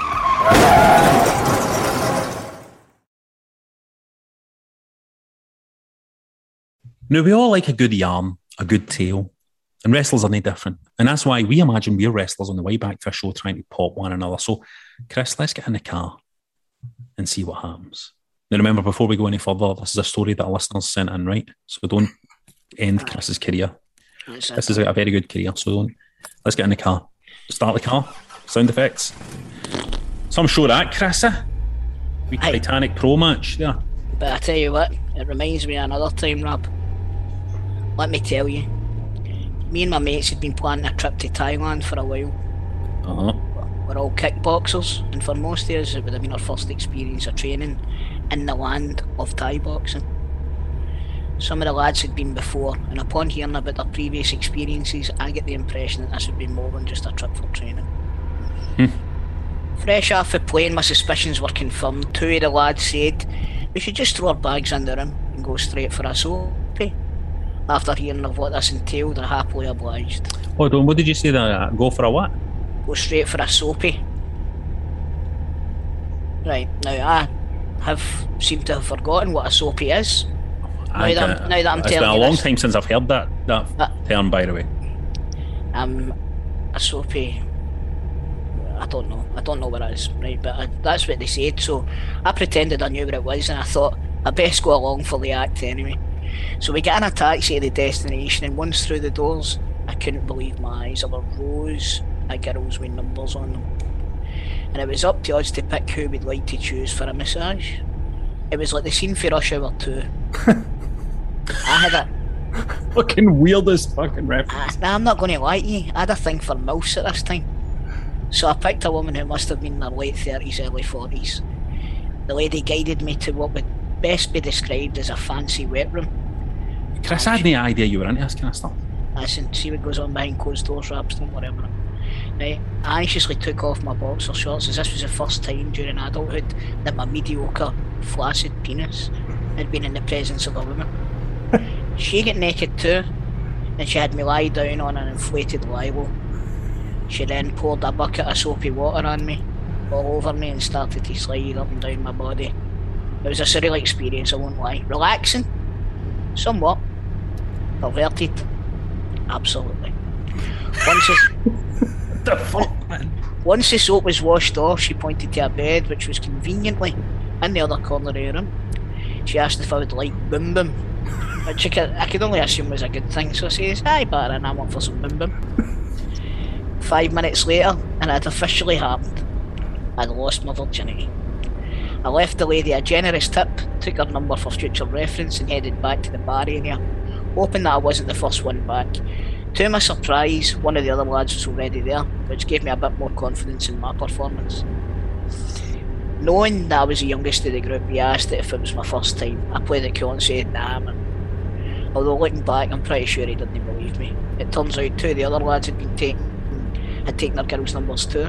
Speaker 4: Now, we all like a good yarn, a good tale, and wrestlers are no different. And that's why we imagine we're wrestlers on the way back to a show trying to pop one another. So, Chris, let's get in the car and see what happens. Now, remember, before we go any further, this is a story that our listeners sent in, right? So don't end Chris's career. This is a very good career, so don't. Let's get in the car. Start the car. Sound effects. Some show that, Chris. We Titanic Pro match there.
Speaker 5: But I tell you what, it reminds me of another time, Rob. Let me tell you, me and my mates had been planning a trip to Thailand for a while. We're all kickboxers, and for most of us it would have been our first experience of training in the land of Thai boxing. Some of the lads had been before, and upon hearing about their previous experiences, I get the impression that this would be more than just a trip for training. Fresh off the plane, my suspicions were confirmed. Two of the lads said, we should just throw our bags in the room and go straight for a soapy. After hearing of what this entailed, I happily obliged.
Speaker 4: Hold on, what did you say there? Go for a what?
Speaker 5: Go straight for a soapy. Right, now I seem to have forgotten what a soapy is. Now that I'm telling you,
Speaker 4: it's been a long time since I've heard that term, by the way.
Speaker 5: A soapy, I don't know what it is, right, but that's what they said, so I pretended I knew what it was, and I thought I'd best go along for the act anyway. So we get in a taxi to the destination, and once through the doors, I couldn't believe my eyes. There were rows of girls with numbers on them, and it was up to us to pick who we'd like to choose for a massage. It was like the scene for Rush Hour 2. I had a
Speaker 4: fucking weirdest fucking reference.
Speaker 5: I'm not going to lie to you, I had a thing for mouse at this time. So I picked a woman who must have been in her late 30s, early 40s. The lady guided me to what would best be described as a fancy wet room.
Speaker 4: Chris, I had no idea you were into this kind of stuff.
Speaker 5: Listen, see what goes on behind closed doors, Raps, don't worry about it. Right, I anxiously took off my boxer shorts, as this was the first time during adulthood that my mediocre, flaccid penis had been in the presence of a woman. She got naked too, and she had me lie down on an inflated libel. She then poured a bucket of soapy water on me, all over me, and started to slide up and down my body. It was a surreal experience, I won't lie. Relaxing, somewhat, perverted, Absolutely. Once the soap was washed off, she pointed to a bed which was conveniently in the other corner of the room. She asked if I would like boom boom, which I could only assume was a good thing, so I says, "Aye, Baron, I'm up for some boom boom." 5 minutes later, and it had officially happened. I'd lost my virginity. I left the lady a generous tip, took her number for future reference, and headed back to the bar area, hoping that I wasn't the first one back. To my surprise, one of the other lads was already there, which gave me a bit more confidence in my performance. Knowing that I was the youngest of the group, he asked if it was my first time. I played it cool and said, "Nah, man." Although looking back, I'm pretty sure he didn't believe me. It turns out 2 of the other lads had taken their girls' numbers too.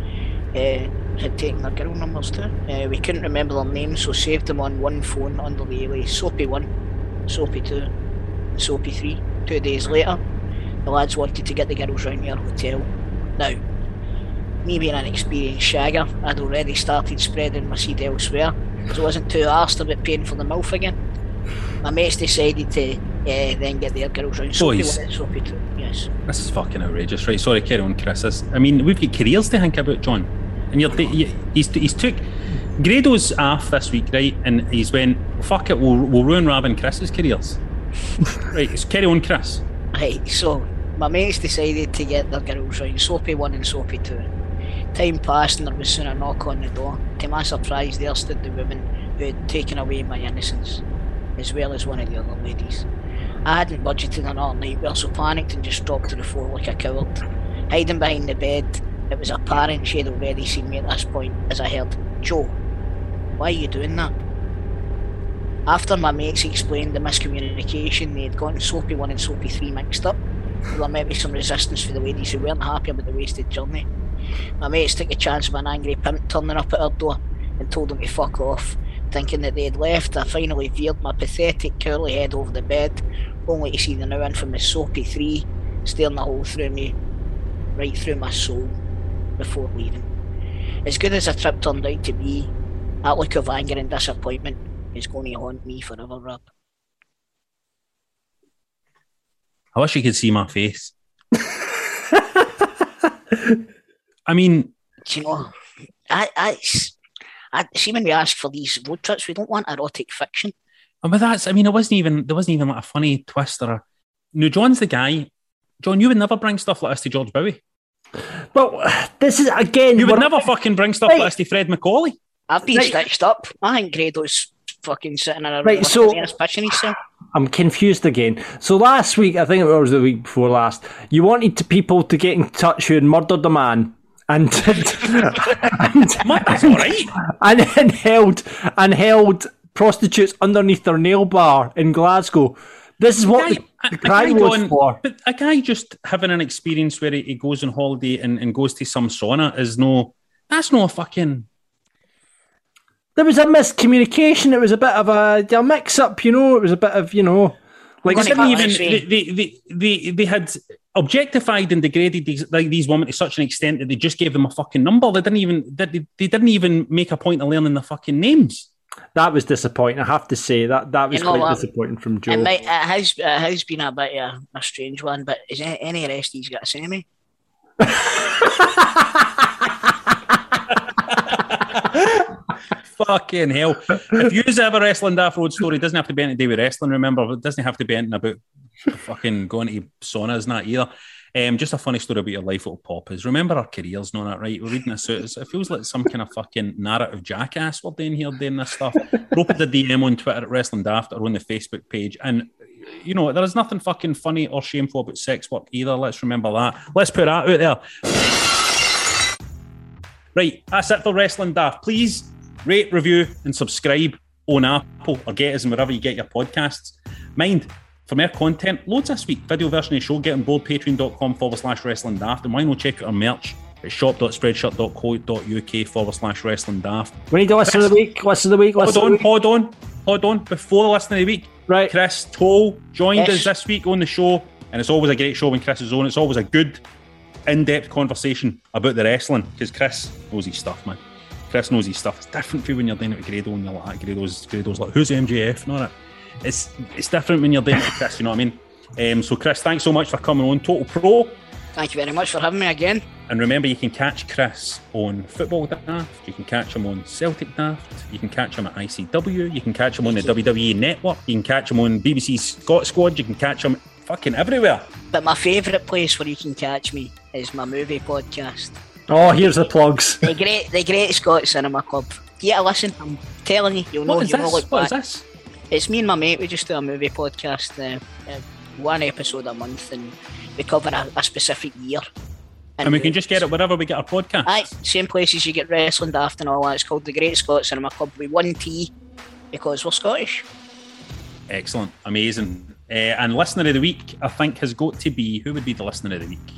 Speaker 5: We couldn't remember their names, so saved them on one phone under the alias Soapy 1, Soapy 2, and Soapy 3. 2 days later, the lads wanted to get the girls round to our hotel. Now, me being an experienced shagger, I'd already started spreading my seed elsewhere, so I wasn't too arsed about paying for the MILF again. My mates decided to then get their girls round. Soapy 1 and Soapy 2, yes.
Speaker 4: This is fucking outrageous, right? Sorry, carry on, Chris. I mean, we've got careers to think about, John. And he's took Grado's off this week, right? And he's went, fuck it, we'll ruin Rab and Chris's careers. Right, so carry on, Chris.
Speaker 5: Right, so my mates decided to get their girls round, Soapy 1 and Soapy 2. Time passed and there was soon a knock on the door. To my surprise, there stood the woman who had taken away my innocence, as well as one of the other ladies. I hadn't budgeted another nightmare, so panicked and just dropped to the floor like a coward. Hiding behind the bed, it was apparent she had already seen me at this point, as I heard, "Joe, why are you doing that?" After my mates explained the miscommunication, they had gotten Soapy 1 and Soapy 3 mixed up. There might be some resistance for the ladies who weren't happy about the wasted journey. My mates took a chance of an angry pimp turning up at our door and told them to fuck off. Thinking that they had left, I finally veered my pathetic curly head over the bed, only to see the now infamous Soapy 3 staring a hole through me, right through my soul, before leaving. As good as the trip turned out to be, that look of anger and disappointment is going to haunt me forever, Rob.
Speaker 4: I wish you could see my face. I mean,
Speaker 5: do you know, I see when we ask for these road trips, we don't want erotic fiction.
Speaker 4: But there wasn't even like a funny twist or a... No, John's the guy. John, you would never bring stuff like this to George Bowie.
Speaker 6: Well, this is again.
Speaker 4: You would never fucking bring stuff like this to Fred McCauley.
Speaker 5: I've been stitched up. I think Grado's fucking sitting in a
Speaker 6: room
Speaker 5: pitching himself.
Speaker 6: I'm confused again. So last week, I think it was the week before last, you wanted people to get in touch who had murdered a man. And held prostitutes underneath their nail bar in Glasgow. This is what the cry was for.
Speaker 4: But a guy just having an experience where he goes on holiday and goes to some sauna that's no fucking...
Speaker 6: There was a miscommunication. It was a bit of a mix-up, It was a bit of,
Speaker 4: Like, they had objectified and degraded these women to such an extent that they just gave them a fucking number. They didn't even make a point of learning the fucking names.
Speaker 6: That was disappointing. I have to say that was quite disappointing from Joe.
Speaker 5: It has been a bit of a strange one. But is there any rest he's got to say to me?
Speaker 4: Fucking hell. If you have a Wrestling Daft Road story, it doesn't have to be anything to do with wrestling, remember. It doesn't have to be anything about fucking going to saunas and that either. Just a funny story about your life will pop is, remember our careers and all that, right? We're reading this out. It feels like some kind of fucking narrative jackass we're doing here, doing this stuff. Rope the DM on Twitter at Wrestling Daft or on the Facebook page. And, there is nothing fucking funny or shameful about sex work either. Let's remember that. Let's put that out there. Right, that's it for Wrestling Daft. Please rate, review, and subscribe on Apple or get us in wherever you get your podcasts. Mind, for more content, loads this week. Video version of the show, get on board, patreon.com/Wrestling Daft. And why not check out our merch at shop.spreadshirt.co.uk/Wrestling Daft.
Speaker 6: We need to listen to the week.
Speaker 4: Hold on. Before the listen of the week,
Speaker 6: right?
Speaker 4: Chris Toll joined us this week on the show, and it's always a great show when Chris is on. It's always a good, in-depth conversation about the wrestling because Chris knows his stuff, man. Chris knows his stuff. It's different for when you're doing it with Grado and you're like, Grado's like, who's MJF? Not it. It's different when you're doing it with Chris, you know what I mean? So, Chris, thanks so much for coming on Total Pro.
Speaker 5: Thank you very much for having me again.
Speaker 4: And remember, you can catch Chris on Football Daft, you can catch him on Celtic Daft, you can catch him at ICW, you can catch him on the WWE Network, you can catch him on BBC Scott Squad, you can catch him fucking everywhere.
Speaker 5: But my favourite place where you can catch me is my movie podcast.
Speaker 6: Oh, here's the plugs.
Speaker 5: The Great Scott Cinema Club. Yeah, listen, I'm telling you, you'll know.
Speaker 4: What is this?
Speaker 5: It's me and my mate, we just do a movie podcast, one episode a month, and we cover a specific year.
Speaker 4: And we can just get it wherever we get our podcast.
Speaker 5: Aye, same places you get Wrestling Daft and all that. It's called the Great Scott Cinema Club with 1 T because we're Scottish.
Speaker 4: Excellent, amazing. And listener of the week, I think, has got to be, who would be the listener of the week?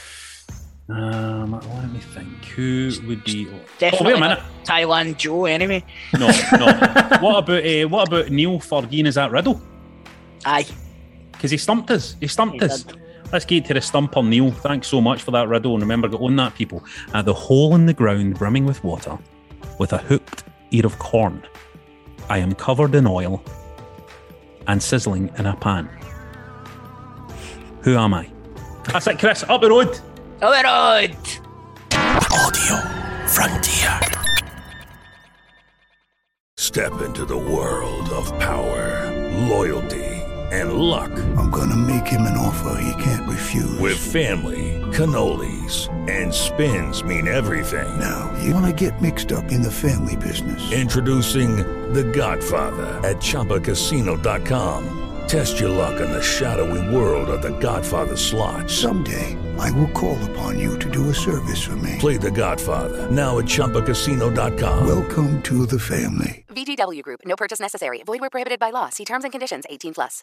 Speaker 4: Let me think. Who would be?
Speaker 5: Definitely
Speaker 4: wait a minute.
Speaker 5: Thailand Joe, anyway.
Speaker 4: No. What about Neil Ferguson? Is that Riddle?
Speaker 5: Aye.
Speaker 4: Because he stumped us. Let's get to the stumper, Neil. Thanks so much for that, Riddle. And remember, get on that, people. At the hole in the ground brimming with water, with a hooked ear of corn, I am covered in oil and sizzling in a pan. Who am I? That's it, Chris. Up the road.
Speaker 5: Up the road.
Speaker 8: Audio Frontier. Step into the world of power, loyalty, and luck.
Speaker 9: I'm gonna make him an offer he can't refuse.
Speaker 8: With family, cannolis, and spins mean everything.
Speaker 9: Now, you wanna get mixed up in the family business.
Speaker 8: Introducing The Godfather at ChumbaCasino.com. Test your luck in the shadowy world of The Godfather slot.
Speaker 9: Someday, I will call upon you to do a service for me.
Speaker 8: Play The Godfather now at ChumbaCasino.com.
Speaker 9: Welcome to the family.
Speaker 10: VGW Group. No purchase necessary. Void where prohibited by law. See terms and conditions. 18+.